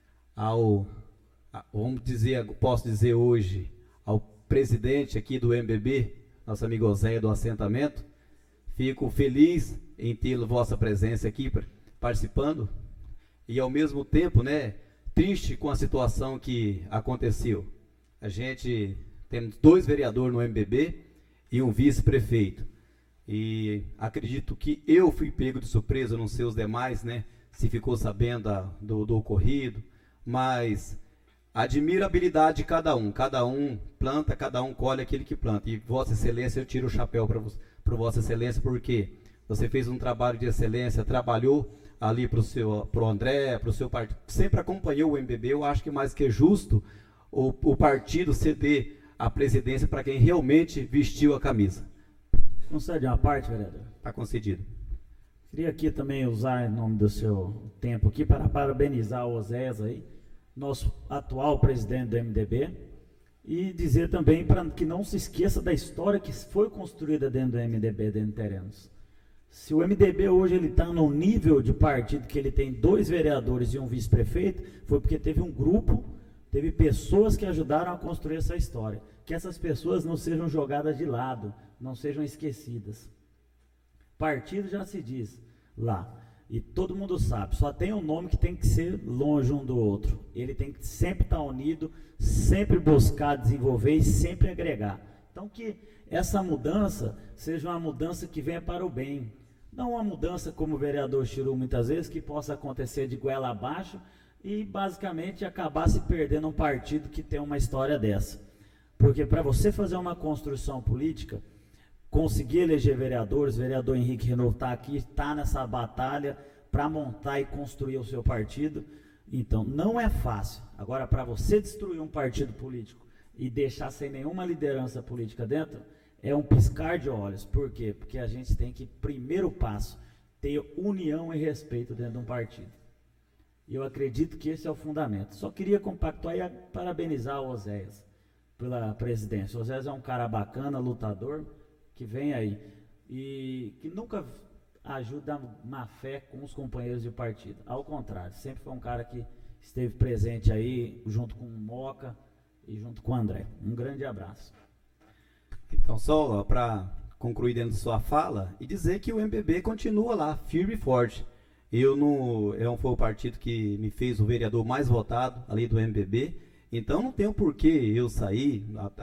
Posso dizer hoje, ao presidente aqui do MBB, nosso amigo Oséia do assentamento, fico feliz em ter vossa presença aqui participando, e ao mesmo tempo, triste com a situação que aconteceu. A gente temos 2 vereadores no MBB e um vice-prefeito. E acredito que eu fui pego de surpresa, não sei os demais, se ficou sabendo do ocorrido, mas admiro a habilidade de cada um planta, cada um colhe aquele que planta. E Vossa Excelência, eu tiro o chapéu para Vossa Excelência, porque você fez um trabalho de excelência, trabalhou ali para o André, para o seu partido, sempre acompanhou o MBB. Eu acho que mais que justo o partido ceder a presidência para quem realmente vestiu a camisa. Concede uma parte, vereador? Está concedido. Queria aqui também usar em nome do seu tempo aqui para parabenizar o Oséias aí, nosso atual presidente do MDB, e dizer também para que não se esqueça da história que foi construída dentro do MDB, dentro de Terenos. Se o MDB hoje ele está no nível de partido que ele tem 2 vereadores e um vice-prefeito, foi porque teve um grupo, teve pessoas que ajudaram a construir essa história. Que essas pessoas não sejam jogadas de lado, não sejam esquecidas. Partido já se diz lá. E todo mundo sabe, só tem um nome que tem que ser longe um do outro. Ele tem que sempre estar unido, sempre buscar desenvolver e sempre agregar. Então que essa mudança seja uma mudança que venha para o bem. Não uma mudança, como o vereador Chiru muitas vezes, que possa acontecer de goela abaixo e basicamente acabar se perdendo um partido que tem uma história dessa. Porque para você fazer uma construção política, conseguir eleger vereadores, o vereador Henrique Renovo está aqui, está nessa batalha para montar e construir o seu partido. Então, não é fácil. Agora, para você destruir um partido político e deixar sem nenhuma liderança política dentro, é um piscar de olhos. Por quê? Porque a gente tem que, primeiro passo, ter união e respeito dentro de um partido. E eu acredito que esse é o fundamento. Só queria compactuar e parabenizar o Oséias pela presidência. O Oséias é um cara bacana, lutador, que vem aí e que nunca ajuda má fé com os companheiros de partido. Ao contrário, sempre foi um cara que esteve presente aí junto com o Moca e junto com o André. Um grande abraço. Então, só para concluir dentro de sua fala e dizer que o MBB continua lá, firme e forte. Foi o partido que me fez o vereador mais votado ali do MBB, então não tem o porquê eu sair.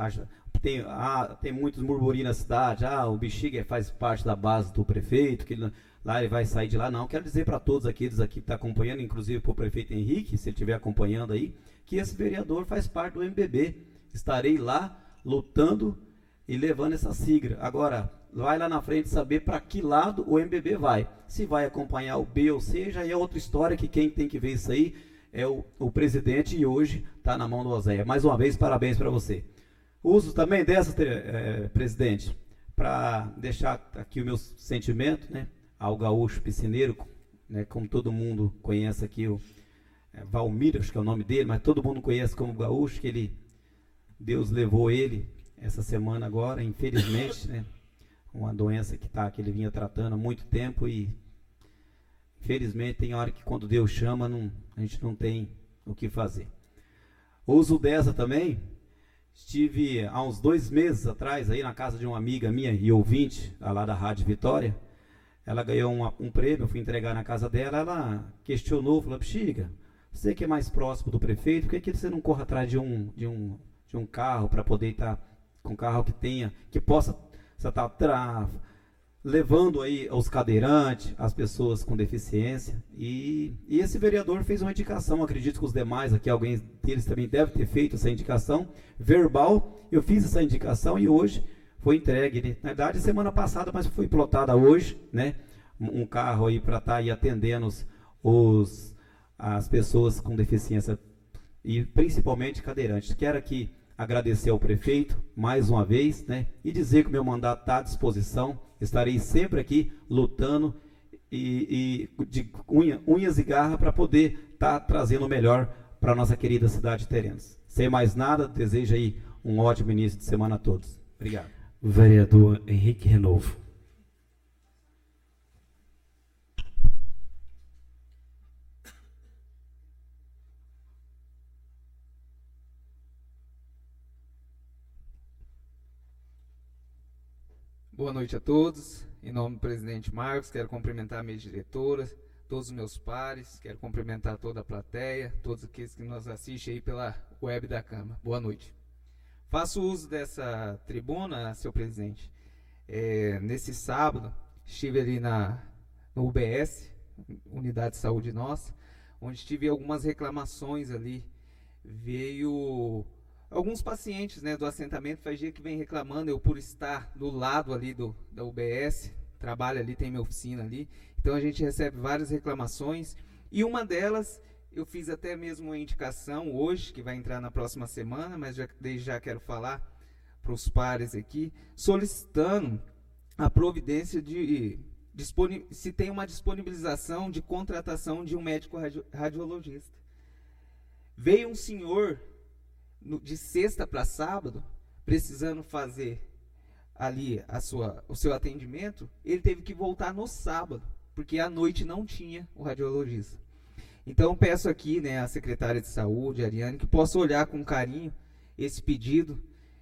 Tem muitos murmurinhos na cidade, o Bexiga faz parte da base do prefeito, que lá ele vai sair de lá. Não, quero dizer para todos aqueles aqui que estão acompanhando, inclusive para o prefeito Henrique, se ele estiver acompanhando aí, que esse vereador faz parte do MBB. Estarei lá lutando e levando essa sigla. Agora, vai lá na frente saber para que lado o MBB vai. Se vai acompanhar o B ou C, já é outra história, que quem tem que ver isso aí é o presidente, e hoje está na mão do Oséias. Mais uma vez, parabéns para você. Uso também dessa, presidente, para deixar aqui o meu sentimento, né, ao gaúcho piscineiro, né, como todo mundo conhece aqui, o Valmir, acho que é o nome dele, mas todo mundo conhece como gaúcho, que Deus levou ele essa semana agora, infelizmente, né, uma doença que ele vinha tratando há muito tempo, e infelizmente tem hora que quando Deus chama, a gente não tem o que fazer. Uso dessa também. Estive há uns 2 meses atrás aí na casa de uma amiga minha e ouvinte, lá da Rádio Vitória. Ela ganhou um prêmio, eu fui entregar na casa dela. Ela questionou, falou: Bexiga, você que é mais próximo do prefeito, por que você não corre atrás de um carro para poder estar com um carro que possa estar levando aí os cadeirantes, as pessoas com deficiência? E esse vereador fez uma indicação, acredito que os demais aqui, alguém deles também deve ter feito essa indicação verbal. Eu fiz essa indicação e hoje foi entregue, né? Na verdade semana passada, mas foi plotada hoje, né, um carro aí para estar aí atendendo as pessoas com deficiência e principalmente cadeirantes. Quero aqui agradecer ao prefeito mais uma vez, né, e dizer que o meu mandato está à disposição. Estarei sempre aqui lutando e de unhas e garra para poder estar trazendo o melhor para a nossa querida cidade de Terenos. Sem mais nada, desejo aí um ótimo início de semana a todos. Obrigado. Vereador Henrique Renovo. Boa noite a todos. Em nome do presidente Marcos, quero cumprimentar a minha diretora, todos os meus pares, quero cumprimentar toda a plateia, todos aqueles que nos assistem aí pela web da Câmara. Boa noite. Faço uso dessa tribuna, senhor presidente. Nesse sábado, estive ali no UBS, Unidade de Saúde Nossa, onde tive algumas reclamações ali. Veio alguns pacientes, né, do assentamento, faz dia que vem reclamando, eu por estar do lado ali da UBS, trabalho ali, tem minha oficina ali, então a gente recebe várias reclamações, e uma delas, eu fiz até mesmo uma indicação hoje, que vai entrar na próxima semana, mas desde já quero falar para os pares aqui, solicitando a providência se tem uma disponibilização de contratação de um médico radiologista. Veio um senhor de sexta para sábado, precisando fazer ali o seu atendimento, ele teve que voltar no sábado, porque à noite não tinha o radiologista. Então peço aqui, né, à secretária de saúde, a Ariane, que possa olhar com carinho esse pedido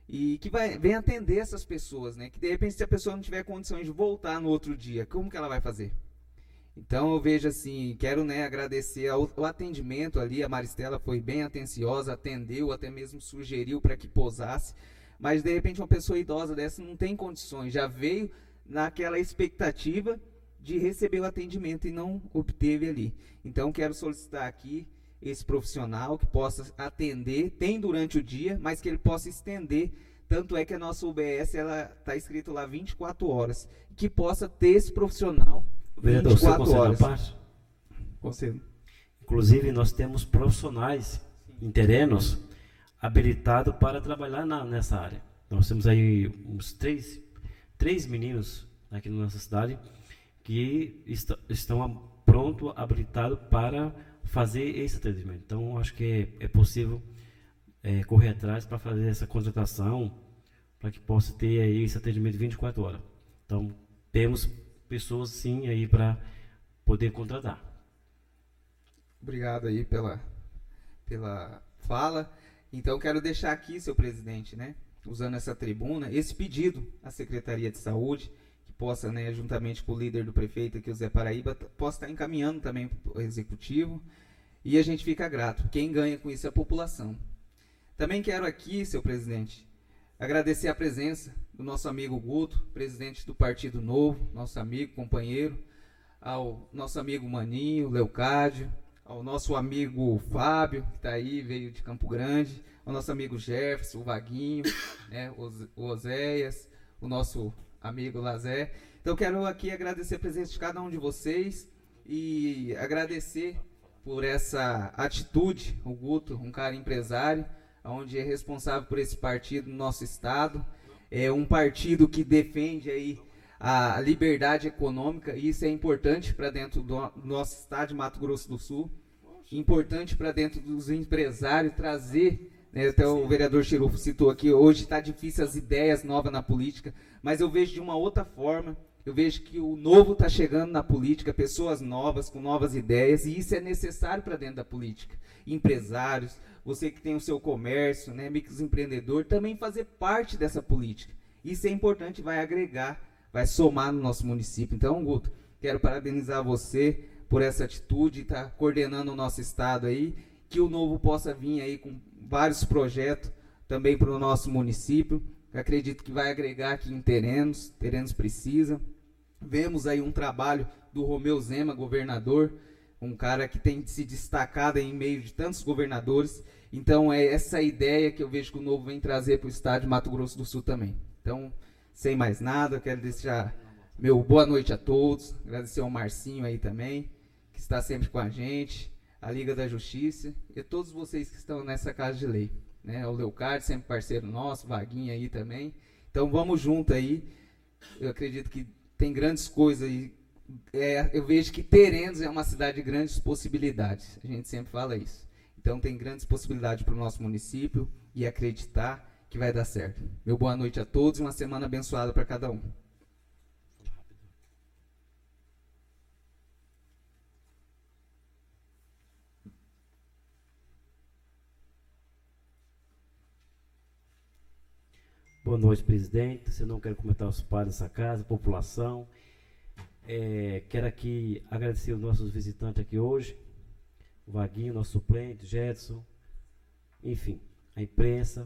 e que venha atender essas pessoas, né? Que de repente, se a pessoa não tiver condições de voltar no outro dia, como que ela vai fazer? Então eu vejo assim, quero, né, agradecer ao atendimento ali, a Maristela foi bem atenciosa, atendeu, até mesmo sugeriu para que pousasse, mas de repente uma pessoa idosa dessa não tem condições, já veio naquela expectativa de receber o atendimento e não obteve ali. Então quero solicitar aqui esse profissional que possa atender, tem durante o dia, mas que ele possa estender, tanto é que a nossa UBS, ela está escrito lá 24 horas, que possa ter esse profissional Vereador, 24 você horas. parte? Concedo. Inclusive, nós temos profissionais em terrenos habilitados para trabalhar nessa área. Nós temos aí uns três meninos aqui na nossa cidade que estão prontos, habilitados para fazer esse atendimento. Então, acho que é possível correr atrás para fazer essa contratação, para que possa ter aí esse atendimento 24 horas. Então, temos pessoas sim aí para poder contratar. Obrigado aí pela fala. Então, quero deixar aqui, seu presidente, né, usando essa tribuna, esse pedido à Secretaria de Saúde, que possa, né, juntamente com o líder do prefeito aqui, o Zé Paraíba, possa estar encaminhando também para o Executivo, e a gente fica grato. Quem ganha com isso é a população. Também quero aqui, seu presidente, agradecer a presença do nosso amigo Guto, presidente do Partido Novo, nosso amigo, companheiro, ao nosso amigo Maninho, Leocádio, ao nosso amigo Fábio, que está aí, veio de Campo Grande, ao nosso amigo Jefferson, o Vaguinho, né, o Oséias, o nosso amigo Lazé. Então, quero aqui agradecer a presença de cada um de vocês e agradecer por essa atitude, o Guto, um cara empresário, onde é responsável por esse partido no nosso estado, é um partido que defende aí a liberdade econômica, e isso é importante para dentro do nosso estado de Mato Grosso do Sul, importante para dentro dos empresários trazer, né, até o vereador Chirufo citou aqui, hoje está difícil as ideias novas na política, mas eu vejo de uma outra forma, eu vejo que o novo está chegando na política, pessoas novas, com novas ideias, e isso é necessário para dentro da política. Empresários, você que tem o seu comércio, né, microempreendedor, também fazer parte dessa política. Isso é importante, vai agregar, vai somar no nosso município. Então, Guto, quero parabenizar você por essa atitude, estar coordenando o nosso estado aí, que o novo possa vir aí com vários projetos também para o nosso município. Eu acredito que vai agregar aqui em terrenos precisam. Vemos aí um trabalho do Romeu Zema, governador, um cara que tem se destacado em meio de tantos governadores. Então, é essa ideia que eu vejo que o Novo vem trazer para o estado de Mato Grosso do Sul também. Então, sem mais nada, eu quero deixar meu boa noite a todos, agradecer ao Marcinho aí também, que está sempre com a gente, a Liga da Justiça, e a todos vocês que estão nessa Casa de Lei, né? O Leocádio, sempre parceiro nosso, Vaguinha aí também. Então, vamos junto aí. Eu acredito que tem grandes coisas aí. Eu vejo que Terenos é uma cidade de grandes possibilidades. A gente sempre fala isso. Então, tem grandes possibilidades para o nosso município e acreditar que vai dar certo. Meu boa noite a todos e uma semana abençoada para cada um. Boa noite, presidente. Se eu não quero comentar os pais dessa casa, população. Quero aqui agradecer os nossos visitantes aqui hoje, o Vaguinho, nosso suplente, Jetson, enfim, a imprensa,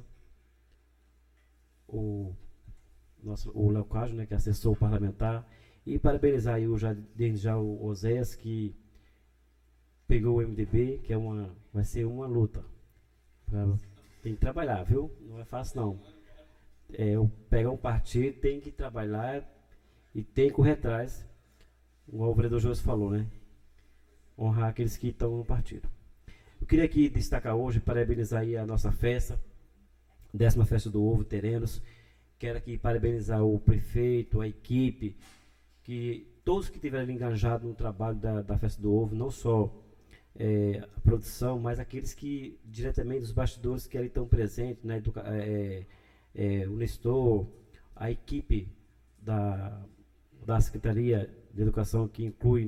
o Leocádio, né, que é assessor parlamentar, e parabenizar aí desde já o Oséias, que pegou o MDB, que vai ser uma luta. Tem que trabalhar, viu? Não é fácil não. Pegar um partido, tem que trabalhar e tem que correr atrás, igual o vereador José falou, né? Honrar aqueles que estão no partido. Eu queria aqui destacar hoje, parabenizar aí a nossa festa, 10ª Festa do Ovo, Terenos. Quero aqui parabenizar o prefeito, a equipe, que todos que estiveram engajados no trabalho da Festa do Ovo, não só a produção, mas aqueles que diretamente dos bastidores que ali estão presentes, né? O Nestor, a equipe da Secretaria de Educação, que inclui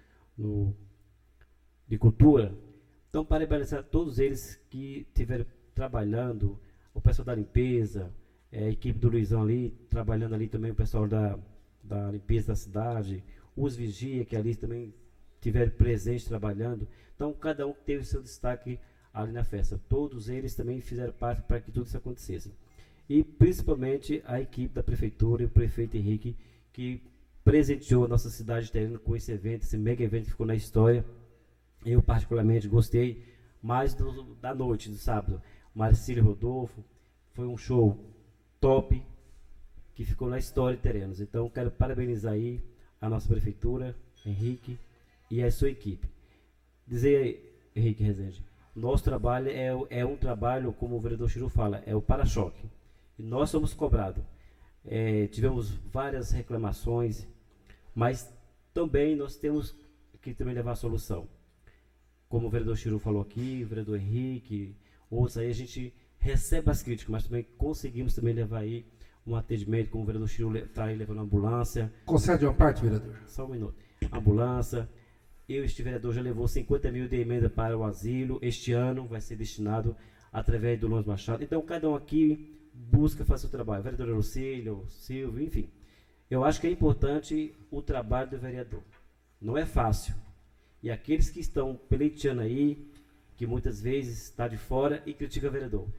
de Cultura. Então, parabenizar todos eles que estiveram trabalhando, o pessoal da limpeza, a equipe do Luizão ali, trabalhando ali também o pessoal da limpeza da cidade, os vigia que ali também tiveram presente trabalhando. Então, cada um teve seu destaque ali na festa. Todos eles também fizeram parte para que tudo isso acontecesse. E, principalmente, a equipe da prefeitura e o prefeito Henrique, que presenteou a nossa cidade de Tereno com esse evento, esse mega evento que ficou na história. Eu, particularmente, gostei mais da noite, do sábado. Marcílio Rodolfo, foi um show top, que ficou na história de Terenos. Então, quero parabenizar aí a nossa prefeitura, Henrique, e a sua equipe. Dizer aí, Henrique Rezende, nosso trabalho é um trabalho, como o vereador Chiru fala, é o para-choque. E nós somos cobrados. Tivemos várias reclamações, mas também nós temos que também levar a solução. Como o vereador Chiru falou aqui, o vereador Henrique, outros aí, a gente recebe as críticas, mas também conseguimos também levar aí um atendimento, como o vereador Chiru está aí levando ambulância. Concede uma parte, vereador? Só um minuto. Ambulância. Este vereador já levou 50 mil de emenda para o asilo. Este ano vai ser destinado através do Longe Machado. Então, cada um aqui busca fazer o trabalho. Vereador Lucílio, Silvio, enfim. Eu acho que é importante o trabalho do vereador. Não é fácil. E aqueles que estão pleiteando aí, que muitas vezes está de fora e critica o vereador.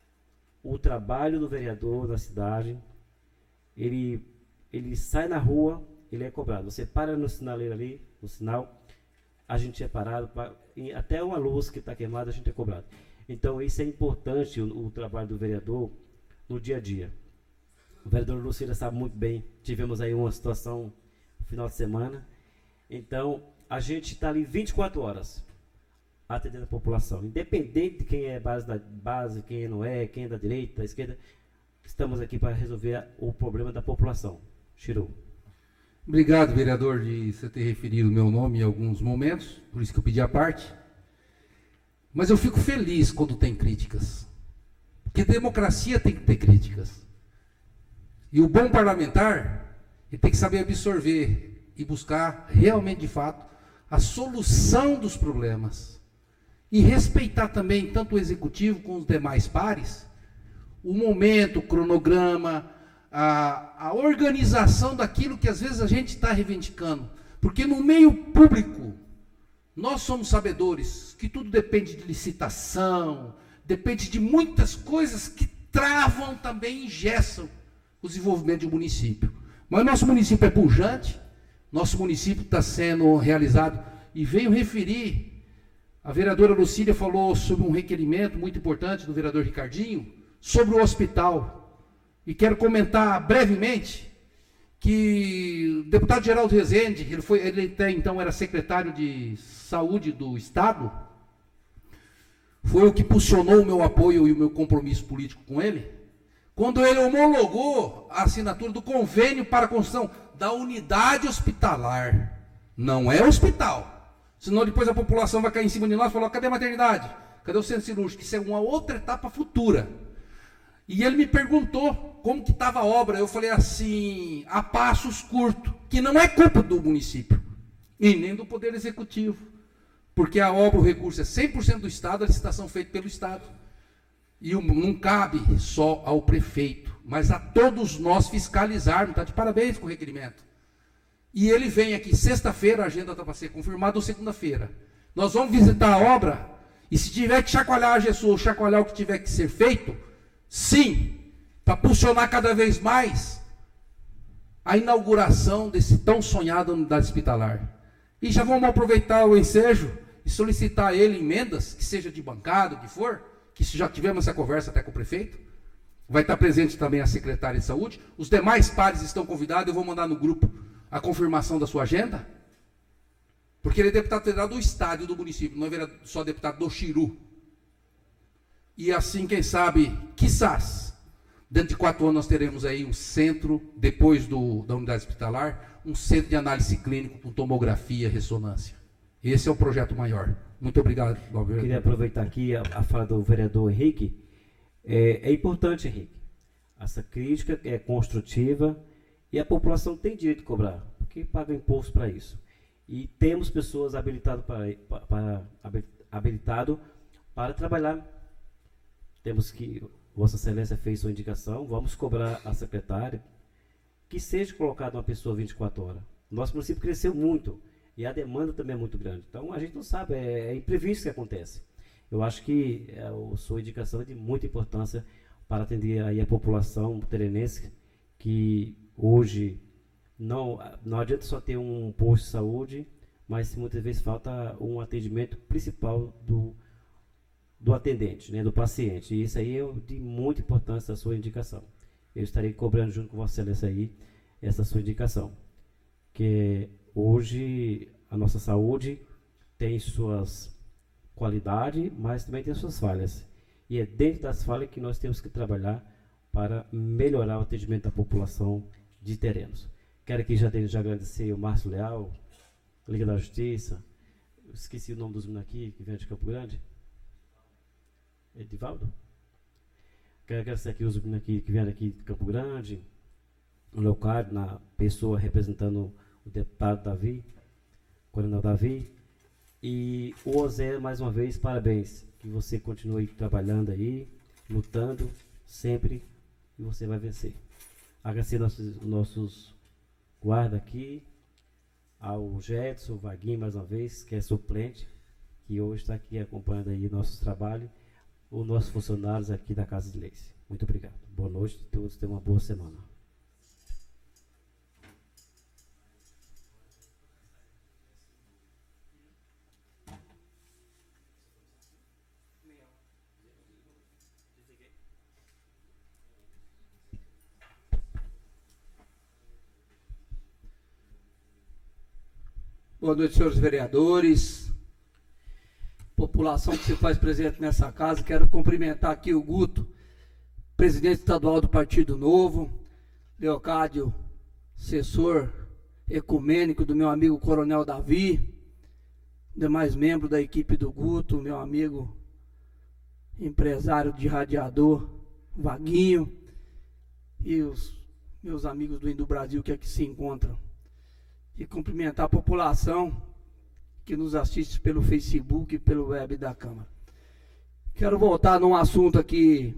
O trabalho do vereador na cidade, ele sai na rua, ele é cobrado. Você para no sinaleiro ali, no sinal, a gente é parado, até uma luz que está queimada a gente é cobrado. Então isso é importante, o trabalho do vereador no dia a dia. O vereador Lucília sabe muito bem, tivemos aí uma situação no final de semana, então a gente está ali 24 horas atendendo a população, independente de quem é base, quem não é, quem é da direita, da esquerda, estamos aqui para resolver o problema da população. Chiru. Obrigado, vereador, de você ter referido o meu nome em alguns momentos, por isso que eu pedi a parte. Mas eu fico feliz quando tem críticas, porque democracia tem que ter críticas. E o bom parlamentar, ele tem que saber absorver e buscar realmente, de fato, a solução dos problemas. E respeitar também, tanto o executivo como os demais pares, o momento, o cronograma, a organização daquilo que às vezes a gente está reivindicando. Porque no meio público, nós somos sabedores que tudo depende de licitação, depende de muitas coisas que travam também e engessam o desenvolvimento de um município. Mas nosso município é pujante, nosso município está sendo realizado, e veio referir, a vereadora Lucília falou sobre um requerimento muito importante do vereador Ricardinho, sobre o hospital. E quero comentar brevemente que o deputado Geraldo Rezende, ele até então era secretário de saúde do Estado, foi o que impulsionou o meu apoio e o meu compromisso político com ele, quando ele homologou a assinatura do convênio para a construção da unidade hospitalar. Não é hospital, senão depois a população vai cair em cima de nós e falar, cadê a maternidade? Cadê o centro cirúrgico? Isso é uma outra etapa futura. E ele me perguntou como que estava a obra. Eu falei assim, a passos curtos, que não é culpa do município e nem do Poder Executivo, porque a obra, o recurso é 100% do Estado, a licitação feita pelo Estado. E não cabe só ao prefeito, mas a todos nós fiscalizarmos. Está de parabéns com o requerimento. E ele vem aqui sexta-feira, a agenda está para ser confirmada, ou segunda-feira. Nós vamos visitar a obra, e se tiver que chacoalhar a gesso, ou chacoalhar o que tiver que ser feito, sim, para impulsionar cada vez mais a inauguração desse tão sonhado unidade hospitalar. E já vamos aproveitar o ensejo e solicitar a ele emendas, que seja de bancada, o que for, que já tivemos essa conversa até com o prefeito. Vai estar presente também a secretária de saúde. Os demais pares estão convidados, eu vou mandar no grupo a confirmação da sua agenda, porque ele é deputado federal do estado e do município, não é só deputado do Chiru. E assim, quem sabe, quizás, dentro de 4 anos nós teremos aí um centro, depois da unidade hospitalar, um centro de análise clínica com tomografia e ressonância. Esse é o projeto maior. Muito obrigado, vereador. Queria aproveitar aqui a fala do vereador Henrique. É importante, Henrique, essa crítica é construtiva e a população tem direito de cobrar, porque paga imposto para isso. E temos pessoas habilitadas para trabalhar. Temos que Vossa Excelência fez sua indicação, vamos cobrar a secretária que seja colocada uma pessoa 24 horas. Nosso município cresceu muito e a demanda também é muito grande. Então, a gente não sabe, é imprevisto que acontece. Eu acho que a sua indicação é de muita importância para atender aí a população terenense, que hoje não adianta só ter um posto de saúde, mas muitas vezes falta um atendimento principal do atendente, né, do paciente. E isso aí é de muita importância a sua indicação. Eu estarei cobrando junto com Vossa Excelência aí essa sua indicação. Que hoje a nossa saúde tem suas qualidades, mas também tem suas falhas. E é dentro das falhas que nós temos que trabalhar para melhorar o atendimento da população de Terenos. Quero aqui já agradecer o Márcio Leal, Liga da Justiça, eu esqueci o nome dos meninos aqui, que vem de Campo Grande. Edivaldo? Quero agradecer aqui os meninos aqui, que vieram aqui de Campo Grande, o Leocádio, na pessoa representando o deputado Davi, Coronel Davi, e o Osé, mais uma vez, parabéns, que você continue trabalhando aí, lutando sempre, e você vai vencer. Agradecer nossos guardas aqui, ao Jetson, o Vaguinho, mais uma vez, que é suplente, que hoje está aqui acompanhando aí nossos trabalhos, os nossos funcionários aqui da Casa de Leis. Muito obrigado. Boa noite a todos, tenham uma boa semana. Boa noite, senhores vereadores, população que se faz presente nessa casa. Quero cumprimentar aqui o Guto, presidente estadual do Partido Novo, Leocádio, assessor ecumênico do meu amigo Coronel Davi, demais membros da equipe do Guto, meu amigo empresário de radiador, Vaguinho, e os meus amigos do Indo Brasil que aqui se encontram. E cumprimentar a população que nos assiste pelo Facebook e pelo web da Câmara. Quero voltar num assunto aqui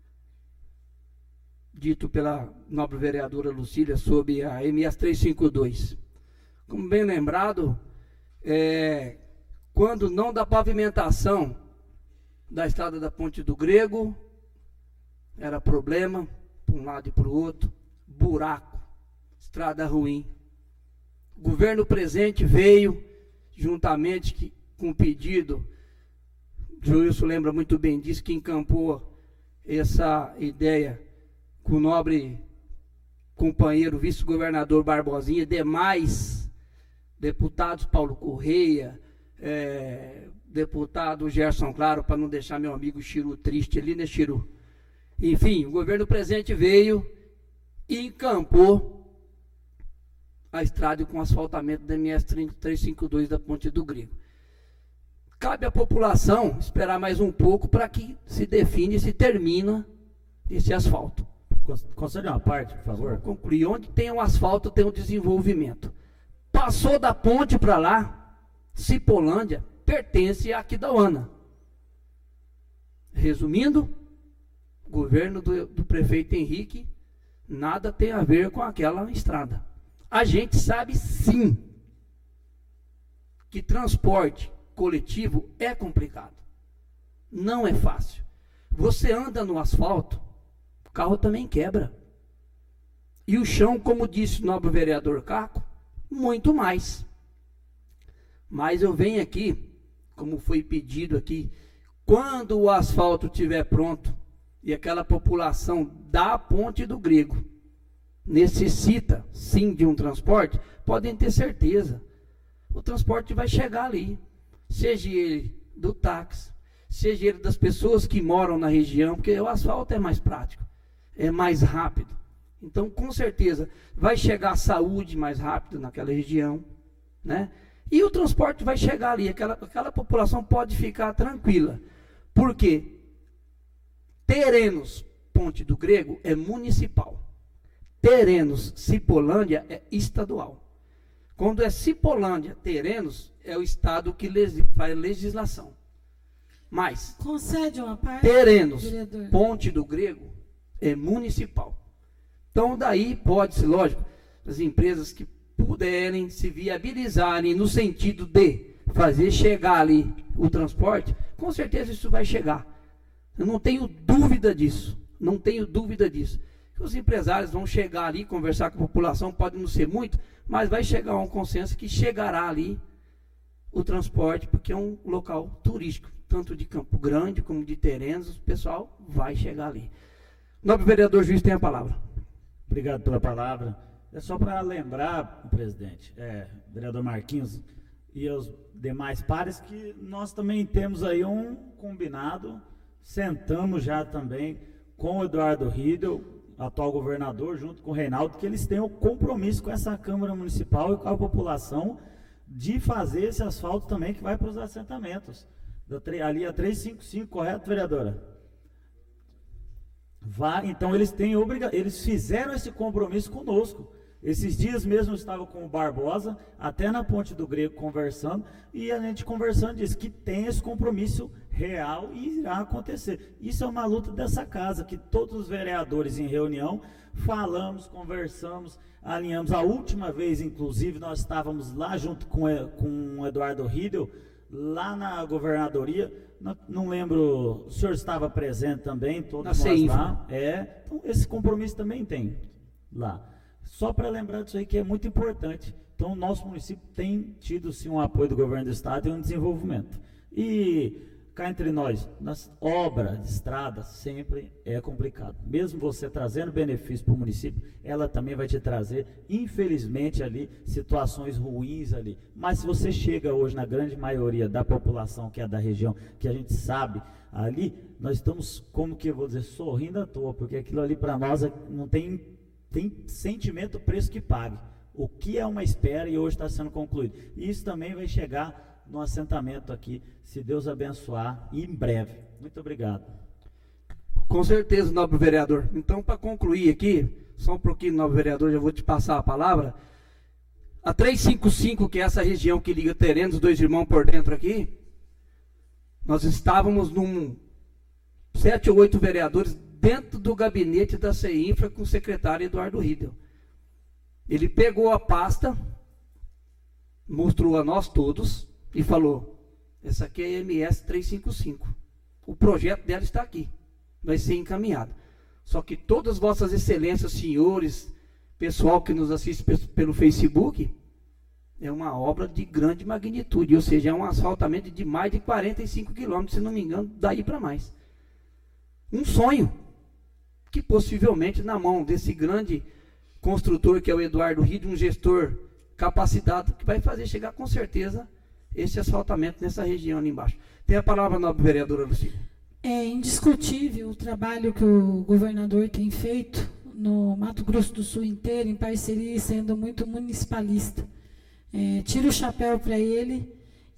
dito pela nobre vereadora Lucília sobre a MS 352. Como bem lembrado, quando não dá pavimentação da estrada da Ponte do Grego, era problema para um lado e para o outro, buraco, estrada ruim. O governo presente veio, juntamente com o pedido, o Wilson lembra muito bem disso, que encampou essa ideia com o nobre companheiro vice-governador Barbosinha, demais deputados, Paulo Correia, deputado Gerson Claro, para não deixar meu amigo Chiru triste ali, né, Chiru? Enfim, o governo presente veio e encampou a estrada com asfaltamento da MS 352 da Ponte do Grego. Cabe à população esperar mais um pouco para que se define e se termina esse asfalto. Concede uma parte, por favor? Vou concluir. Onde tem o asfalto, tem o desenvolvimento. Passou da ponte para lá, Cipolândia pertence a Aquidauana. Resumindo, o governo do prefeito Henrique nada tem a ver com aquela estrada. A gente sabe sim que transporte coletivo é complicado. Não é fácil. Você anda no asfalto, o carro também quebra. E o chão, como disse o nobre vereador Caco, muito mais. Mas eu venho aqui, como foi pedido aqui, quando o asfalto estiver pronto e aquela população da Ponte do Grego necessita, sim, de um transporte, podem ter certeza. O transporte vai chegar ali. Seja ele do táxi, seja ele das pessoas que moram na região, porque o asfalto é mais prático, é mais rápido. Então, com certeza, vai chegar a saúde mais rápido naquela região, né? E o transporte vai chegar ali, aquela população pode ficar tranquila. Por quê? Terenos, Ponte do Grego, é municipal. Terenos, Cipolândia, é estadual. Quando é Cipolândia, Terenos, é o estado que faz legislação. Mas, concede uma parte, Terenos, vereador. Ponte do Grego, é municipal. Então, daí pode-se, lógico, as empresas que puderem se viabilizarem no sentido de fazer chegar ali o transporte, com certeza isso vai chegar. Eu não tenho dúvida disso. Não tenho dúvida disso. Os empresários vão chegar ali, conversar com a população, pode não ser muito, mas vai chegar a um consenso que chegará ali o transporte, porque é um local turístico, tanto de Campo Grande como de Terenos, o pessoal vai chegar ali. Nobre vereador Juiz tem a palavra. Obrigado pela palavra. É só para lembrar, presidente, vereador Marquinhos e os demais pares, que nós também temos aí um combinado, sentamos já também com o Eduardo Riedel, atual governador, junto com o Reinaldo, que eles têm o compromisso com essa Câmara Municipal e com a população de fazer esse asfalto também que vai para os assentamentos. Ali a 355, correto, vereadora? Então eles eles fizeram esse compromisso conosco. Esses dias mesmo eu estava com o Barbosa, até na Ponte do Grego, conversando, e a gente conversando disse que tem esse compromisso real e irá acontecer. Isso é uma luta dessa casa, que todos os vereadores em reunião falamos, conversamos, alinhamos. A última vez, inclusive, nós estávamos lá junto com o Eduardo Riedel, lá na governadoria. Não lembro, o senhor estava presente também, todos nós lá. Então esse compromisso também tem lá. Só para lembrar disso aí, que é muito importante. Então, o nosso município tem tido, sim, um apoio do governo do estado e um desenvolvimento. E, cá entre nós, nas obras de estrada sempre é complicado. Mesmo você trazendo benefício para o município, ela também vai te trazer, infelizmente, ali, situações ruins ali. Mas se você chega hoje na grande maioria da população, que é da região, que a gente sabe, ali, nós estamos, como que eu vou dizer, sorrindo à toa, porque aquilo ali para nós não tem sentimento, preço que pague. O que é uma espera e hoje está sendo concluído. E isso também vai chegar no assentamento aqui, se Deus abençoar, em breve. Muito obrigado. Com certeza, nobre vereador. Então, para concluir aqui, só um pouquinho, nobre vereador, já vou te passar a palavra. A 355, que é essa região que liga Terenos, dois irmãos por dentro aqui, nós estávamos 7 ou 8 vereadores dentro do gabinete da CEINFRA com o secretário Eduardo Riedel. Ele pegou a pasta, mostrou a nós todos e falou: essa aqui é a MS 355. O projeto dela está aqui, vai ser encaminhado. Só que todas vossas excelências, senhores, pessoal que nos assiste pelo Facebook, é uma obra de grande magnitude, ou seja, é um asfaltamento de mais de 45 quilômetros, se não me engano, daí para mais. Um sonho que possivelmente na mão desse grande construtor que é o Eduardo Riedel, um gestor capacitado, que vai fazer chegar com certeza esse asfaltamento nessa região ali embaixo. Tem a palavra, nobre vereadora Lucília. É indiscutível o trabalho que o governador tem feito no Mato Grosso do Sul inteiro, em parceria e sendo muito municipalista. Tiro o chapéu para ele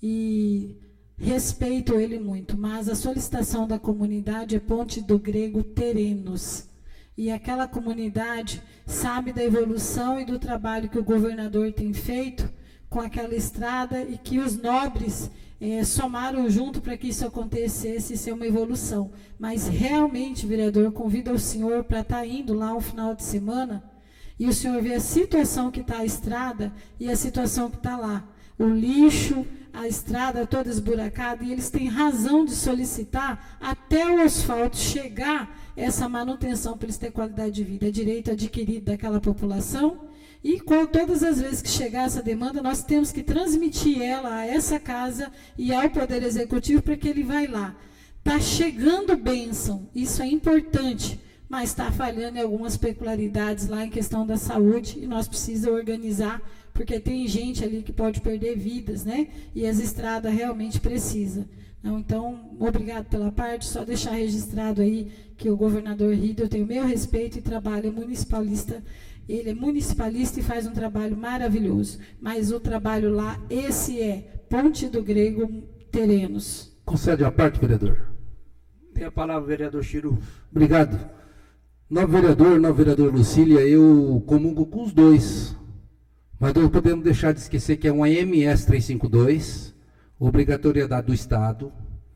e respeito ele muito, mas a solicitação da comunidade é Ponte do Grego Terenos. E aquela comunidade sabe da evolução e do trabalho que o governador tem feito com aquela estrada e que os nobres somaram junto para que isso acontecesse e ser uma evolução. Mas realmente, vereador, convido o senhor para estar indo lá um final de semana e o senhor ver a situação que está a estrada e a situação que está lá. O lixo, a estrada toda esburacada, e eles têm razão de solicitar até o asfalto chegar essa manutenção para eles terem qualidade de vida. É direito adquirido daquela população, e todas as vezes que chegar essa demanda, nós temos que transmitir ela a essa casa e ao Poder Executivo para que ele vai lá. Está chegando bênção, isso é importante, mas está falhando em algumas peculiaridades lá em questão da saúde, e nós precisamos organizar, porque tem gente ali que pode perder vidas, né? E as estradas realmente precisam. Então, obrigado pela parte, só deixar registrado aí que o governador Riedel tem o meu respeito e trabalha municipalista. Ele é municipalista e faz um trabalho maravilhoso. Mas o trabalho lá, esse é Ponte do Grego Terenos. Concede a parte, vereador. Tem a palavra, vereador Chiru. Obrigado. Novo vereador Lucília, eu comungo com os dois. Mas não podemos deixar de esquecer que é uma MS 352, obrigatoriedade do Estado.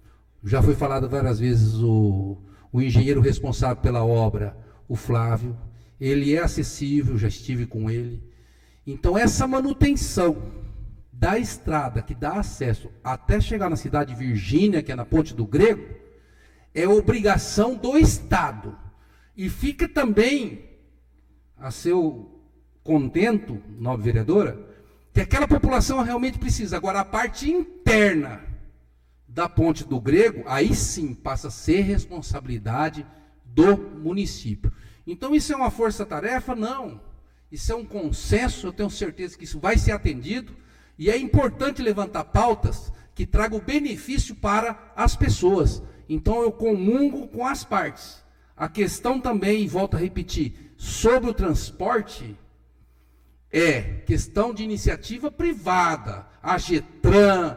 Já foi falado várias vezes o engenheiro responsável pela obra, o Flávio. Ele é acessível, já estive com ele. Então, essa manutenção da estrada que dá acesso até chegar na cidade de Virgínia, que é na Ponte do Grego, é obrigação do Estado. E fica também a seu contento, nobre vereadora, que aquela população realmente precisa. Agora, a parte interna da Ponte do Grego, aí sim passa a ser responsabilidade do município. Então, isso é uma força-tarefa? Não. Isso é um consenso, eu tenho certeza que isso vai ser atendido, e é importante levantar pautas que tragam benefício para as pessoas. Então, eu comungo com as partes. A questão também, e volto a repetir, sobre o transporte, é questão de iniciativa privada, a Getran,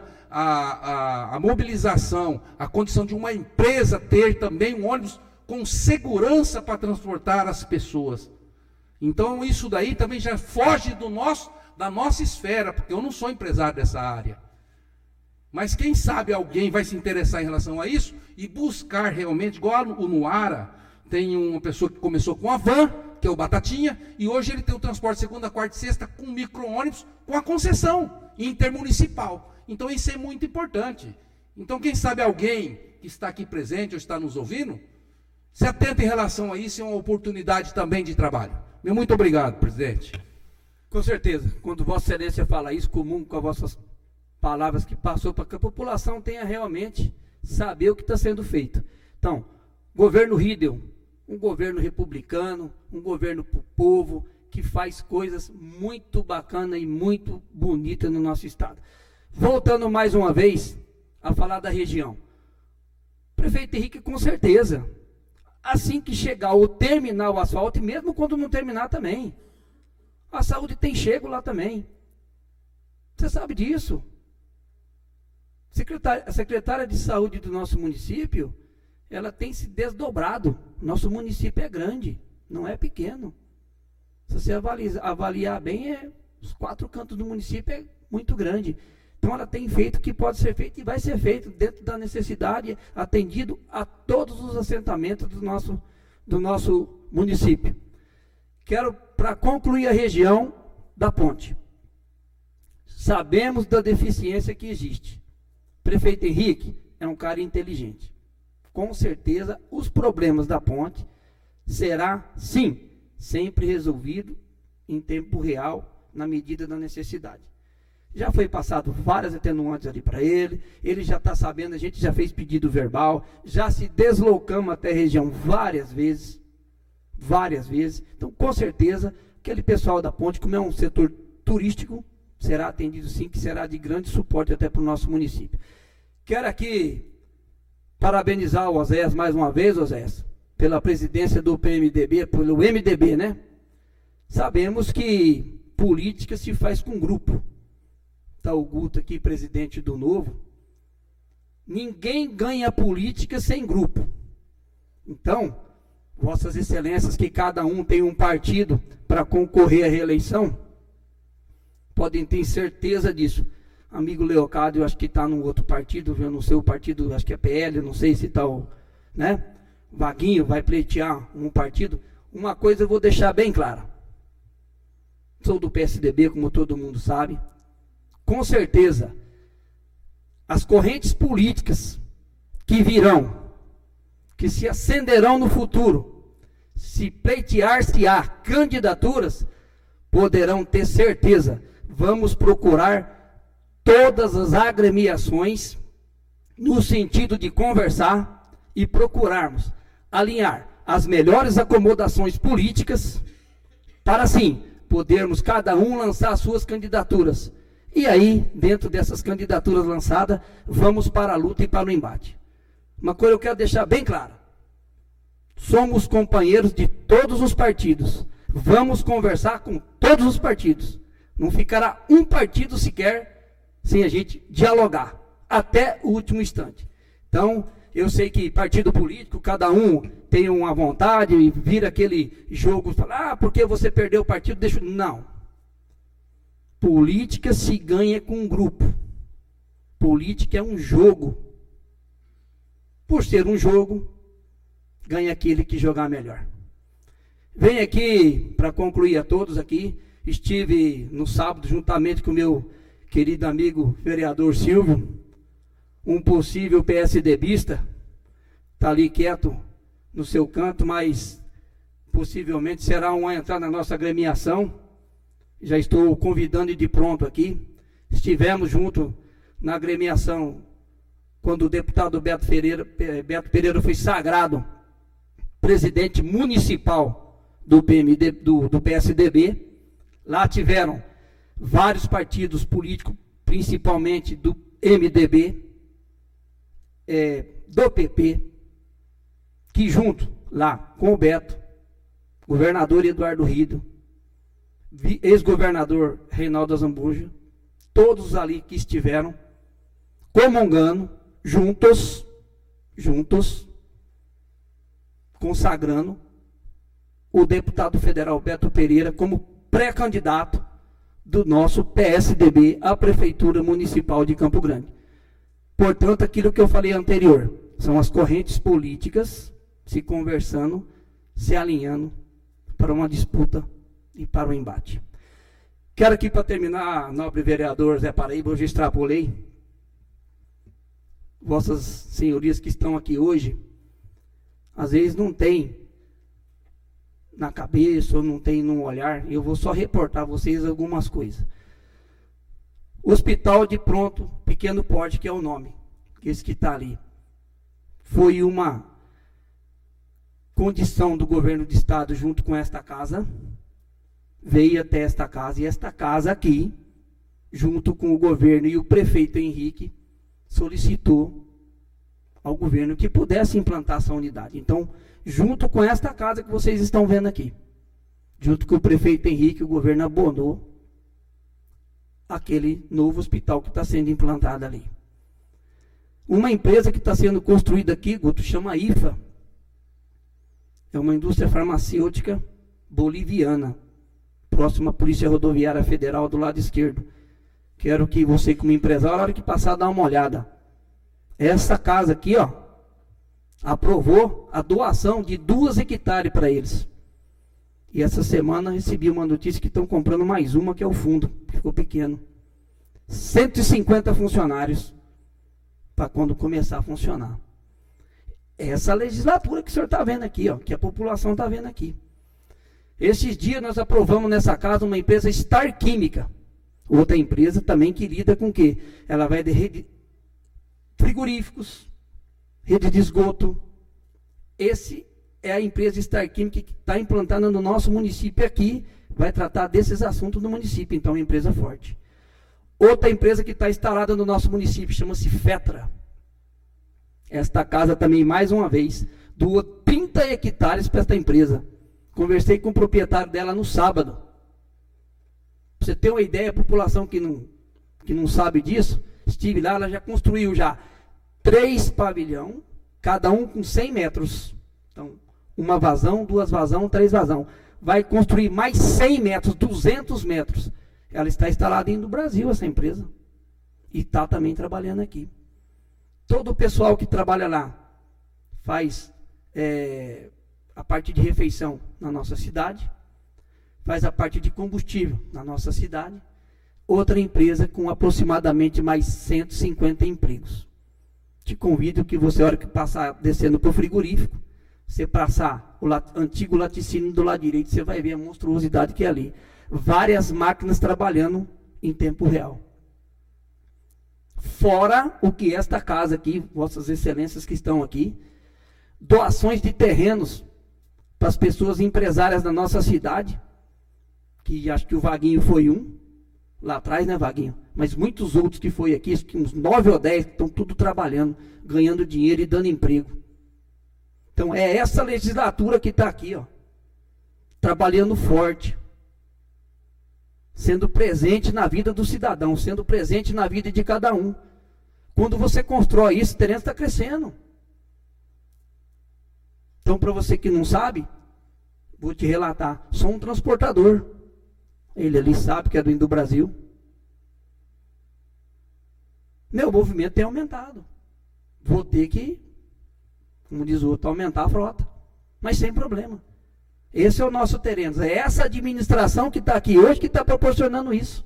a mobilização, a condição de uma empresa ter também um ônibus com segurança para transportar as pessoas. Então, isso daí também já foge da nossa esfera, porque eu não sou empresário dessa área. Mas quem sabe alguém vai se interessar em relação a isso e buscar realmente, igual o Nuara, tem uma pessoa que começou com a van, que é o Batatinha, e hoje ele tem o transporte segunda, quarta e sexta com micro-ônibus, com a concessão intermunicipal. Então, isso é muito importante. Então, quem sabe alguém que está aqui presente ou está nos ouvindo, se atenta em relação a isso, é uma oportunidade também de trabalho. Meu muito obrigado, presidente. Com certeza, quando Vossa Excelência fala isso, comum com as vossas palavras que passou para que a população tenha realmente saber o que está sendo feito. Então, governo Riedel, um governo republicano, um governo para o povo, que faz coisas muito bacanas e muito bonitas no nosso estado. Voltando mais uma vez a falar da região. Prefeito Henrique, com certeza, assim que chegar ou terminar o asfalto, e mesmo quando não terminar também, a saúde tem chego lá também. Você sabe disso. A secretária de saúde do nosso município, ela tem se desdobrado. Nosso município é grande, não é pequeno. Se você avaliar bem, os 4 cantos do município é muito grande. Então ela tem feito o que pode ser feito e vai ser feito dentro da necessidade, atendido a todos os assentamentos do nosso município. Quero, para concluir a região da ponte, sabemos da deficiência que existe. Prefeito Henrique é um cara inteligente. Com certeza, os problemas da ponte será, sim, sempre resolvido em tempo real, na medida da necessidade. Já foi passado várias atenuantes ali para ele já está sabendo, a gente já fez pedido verbal, já se deslocamos até a região várias vezes. Então, com certeza, aquele pessoal da ponte, como é um setor turístico, será atendido sim, que será de grande suporte até para o nosso município. Quero aqui parabenizar o Oséias mais uma vez, Oséias, pela presidência do PMDB, pelo MDB, né? Sabemos que política se faz com grupo. Está o Guto aqui, presidente do Novo. Ninguém ganha política sem grupo. Então, Vossas Excelências, que cada um tem um partido para concorrer à reeleição, podem ter certeza disso. Amigo Leocádio, eu acho que está num outro partido, eu não sei o partido, acho que é PL, não sei se está o, né? Vaguinho vai pleitear um partido. Uma coisa eu vou deixar bem clara. Sou do PSDB, como todo mundo sabe. Com certeza, as correntes políticas que virão, que se acenderão no futuro, se pleitear-se-á candidaturas, poderão ter certeza, vamos procurar todas as agremiações no sentido de conversar e procurarmos alinhar as melhores acomodações políticas para assim podermos cada um lançar suas candidaturas. E aí, dentro dessas candidaturas lançadas, vamos para a luta e para o embate. Uma coisa eu quero deixar bem clara. Somos companheiros de todos os partidos. Vamos conversar com todos os partidos. Não ficará um partido sequer sem a gente dialogar, até o último instante. Então, eu sei que partido político, cada um tem uma vontade e vira aquele jogo, fala, porque você perdeu o partido, deixa... Não. Política se ganha com um grupo. Política é um jogo. por ser um jogo, ganha aquele que jogar melhor. Venho aqui, para concluir a todos aqui, estive no sábado, juntamente com o meu querido amigo vereador Silvio, um possível PSDBista, está ali quieto no seu canto, mas possivelmente será uma entrada na nossa agremiação. Já estou convidando de pronto aqui. Estivemos junto na agremiação quando o deputado Beto Pereira foi sagrado presidente municipal do PSDB. Lá tiveram vários partidos políticos, principalmente do MDB, do PP, que junto lá com o Beto, governador Eduardo Rido, ex-governador Reinaldo Azambuja, todos ali que estiveram comungando, juntos, consagrando o deputado federal Beto Pereira como pré-candidato do nosso PSDB à Prefeitura Municipal de Campo Grande. Portanto, aquilo que eu falei anterior, são as correntes políticas se conversando, se alinhando para uma disputa e para o embate. Quero aqui, para terminar, nobre vereador Zé Paraíba, hoje extrapolei. Vossas senhorias que estão aqui hoje, às vezes não tem na cabeça ou não tem no olhar, eu vou só reportar a vocês algumas coisas. Hospital de Pronto Pequeno Porte, que é o nome, esse que está ali, foi uma condição do governo do estado junto com esta casa, veio até esta casa, e esta casa aqui, junto com o governo e o prefeito Henrique, solicitou ao governo que pudesse implantar essa unidade. Então, junto com esta casa que vocês estão vendo aqui, junto com o prefeito Henrique, o governo abonou aquele novo hospital que está sendo implantado ali. Uma empresa que está sendo construída aqui, Guto, chama IFA, é uma indústria farmacêutica boliviana, próxima à Polícia Rodoviária Federal do lado esquerdo. Quero que você, como empresário, na hora que passar, dá uma olhada. Essa casa aqui, ó, aprovou a doação de 2 hectares para eles. E essa semana recebi uma notícia que estão comprando mais uma, que é o fundo, que ficou pequeno. 150 funcionários para quando começar a funcionar. Essa legislatura que o senhor está vendo aqui, ó, que a população está vendo aqui. Esses dias nós aprovamos nessa casa uma empresa Star Química, outra empresa também que lida com o quê? Ela vai de rede frigoríficos, rede de esgoto. Esse é a empresa Star Química que está implantada no nosso município aqui, vai tratar desses assuntos no município, então é uma empresa forte. Outra empresa que está instalada no nosso município, chama-se FETRA. Esta casa também, mais uma vez, doou 30 hectares para esta empresa. Conversei com o proprietário dela no sábado. Para você ter uma ideia, a população que não sabe disso, estive lá, ela já construiu 3 pavilhões, cada um com 100 metros. Então, uma vazão, 2 vazão, 3 vazão. Vai construir mais 100 metros, 200 metros. Ela está instalada no Brasil, essa empresa. E está também trabalhando aqui. Todo o pessoal que trabalha lá faz a parte de refeição na nossa cidade, faz a parte de combustível na nossa cidade. Outra empresa com aproximadamente mais 150 empregos. Te convido que você, na hora que passar descendo para o frigorífico, você passar o antigo laticínio do lado direito, você vai ver a monstruosidade que é ali. Várias máquinas trabalhando em tempo real. Fora o que esta casa aqui, vossas excelências que estão aqui, doações de terrenos para as pessoas empresárias da nossa cidade, que acho que o Vaguinho foi um, lá atrás, né, Vaguinho? Mas muitos outros que foi aqui, uns 9 ou 10 que estão tudo trabalhando, ganhando dinheiro e dando emprego. Então é essa legislatura que está aqui, ó, trabalhando forte, sendo presente na vida do cidadão, sendo presente na vida de cada um. Quando você constrói isso, o terreno está crescendo. Então, para você que não sabe, vou te relatar, sou um transportador. Ele ali sabe que é do Brasil. Meu movimento tem aumentado. Vou ter que como diz o outro, aumentar a frota, mas sem problema. Esse é o nosso Terenos, é essa administração que está aqui hoje que está proporcionando isso.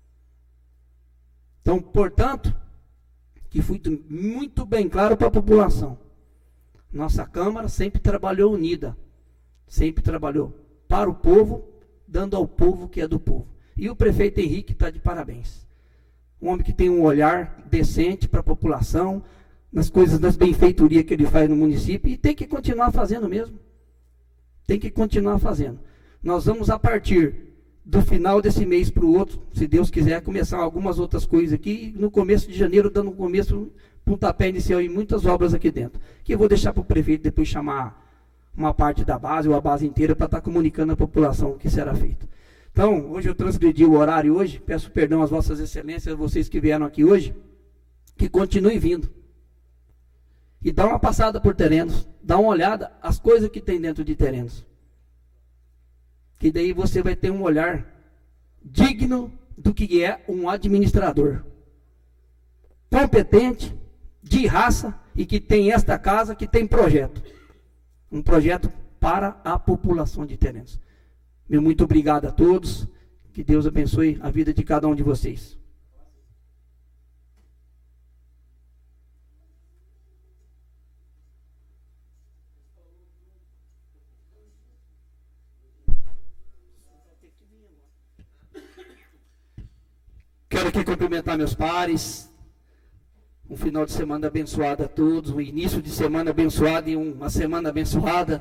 Então, portanto, que fui muito bem claro para a população. Nossa Câmara sempre trabalhou unida, sempre trabalhou para o povo, dando ao povo que é do povo. E o prefeito Henrique está de parabéns. Um homem que tem um olhar decente para a população, nas coisas, das benfeitorias que ele faz no município, e tem que continuar fazendo mesmo. Tem que continuar fazendo. Nós vamos, a partir do final desse mês para o outro, se Deus quiser, começar algumas outras coisas aqui, no começo de janeiro, dando um começo, pontapé inicial em muitas obras aqui dentro, que eu vou deixar para o prefeito depois chamar uma parte da base, ou a base inteira, para estar comunicando à população o que será feito. Então, hoje eu transgredi o horário hoje, peço perdão às vossas excelências, vocês que vieram aqui hoje, que continuem vindo. E dá uma passada por Terenos, dá uma olhada as coisas que tem dentro de Terenos. Que daí você vai ter um olhar digno do que é um administrador. Competente, de raça, e que tem esta casa, que tem projeto. Um projeto para a população de Terenos. Meu muito obrigado a todos, que Deus abençoe a vida de cada um de vocês. Quero aqui cumprimentar meus pares, um final de semana abençoado a todos, um início de semana abençoado e uma semana abençoada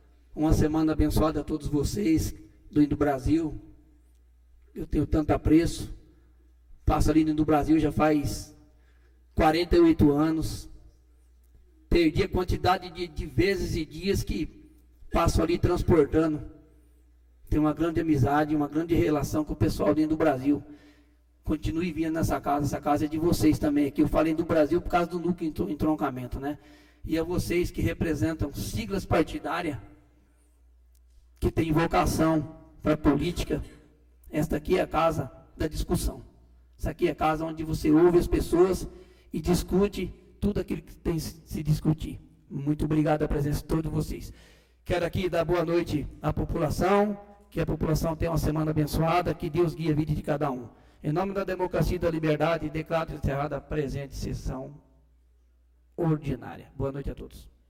a todos vocês do Brasil. Eu tenho tanto apreço, passo ali no Brasil já faz 48 anos, perdi a quantidade de vezes e dias que passo ali transportando. Tenho uma grande amizade, uma grande relação com o pessoal dentro do Brasil. Continue vindo nessa casa, essa casa é de vocês também. Aqui eu falei do Brasil por causa do núcleo entroncamento, né? E a vocês que representam siglas partidárias, que têm vocação para a política, esta aqui é a casa da discussão. Essa aqui é a casa onde você ouve as pessoas e discute tudo aquilo que tem se discutir. Muito obrigado a presença de todos vocês. Quero aqui dar boa noite à população, que a população tenha uma semana abençoada, que Deus guie a vida de cada um. Em nome da democracia e da liberdade, declaro encerrada a presente sessão ordinária. Boa noite a todos.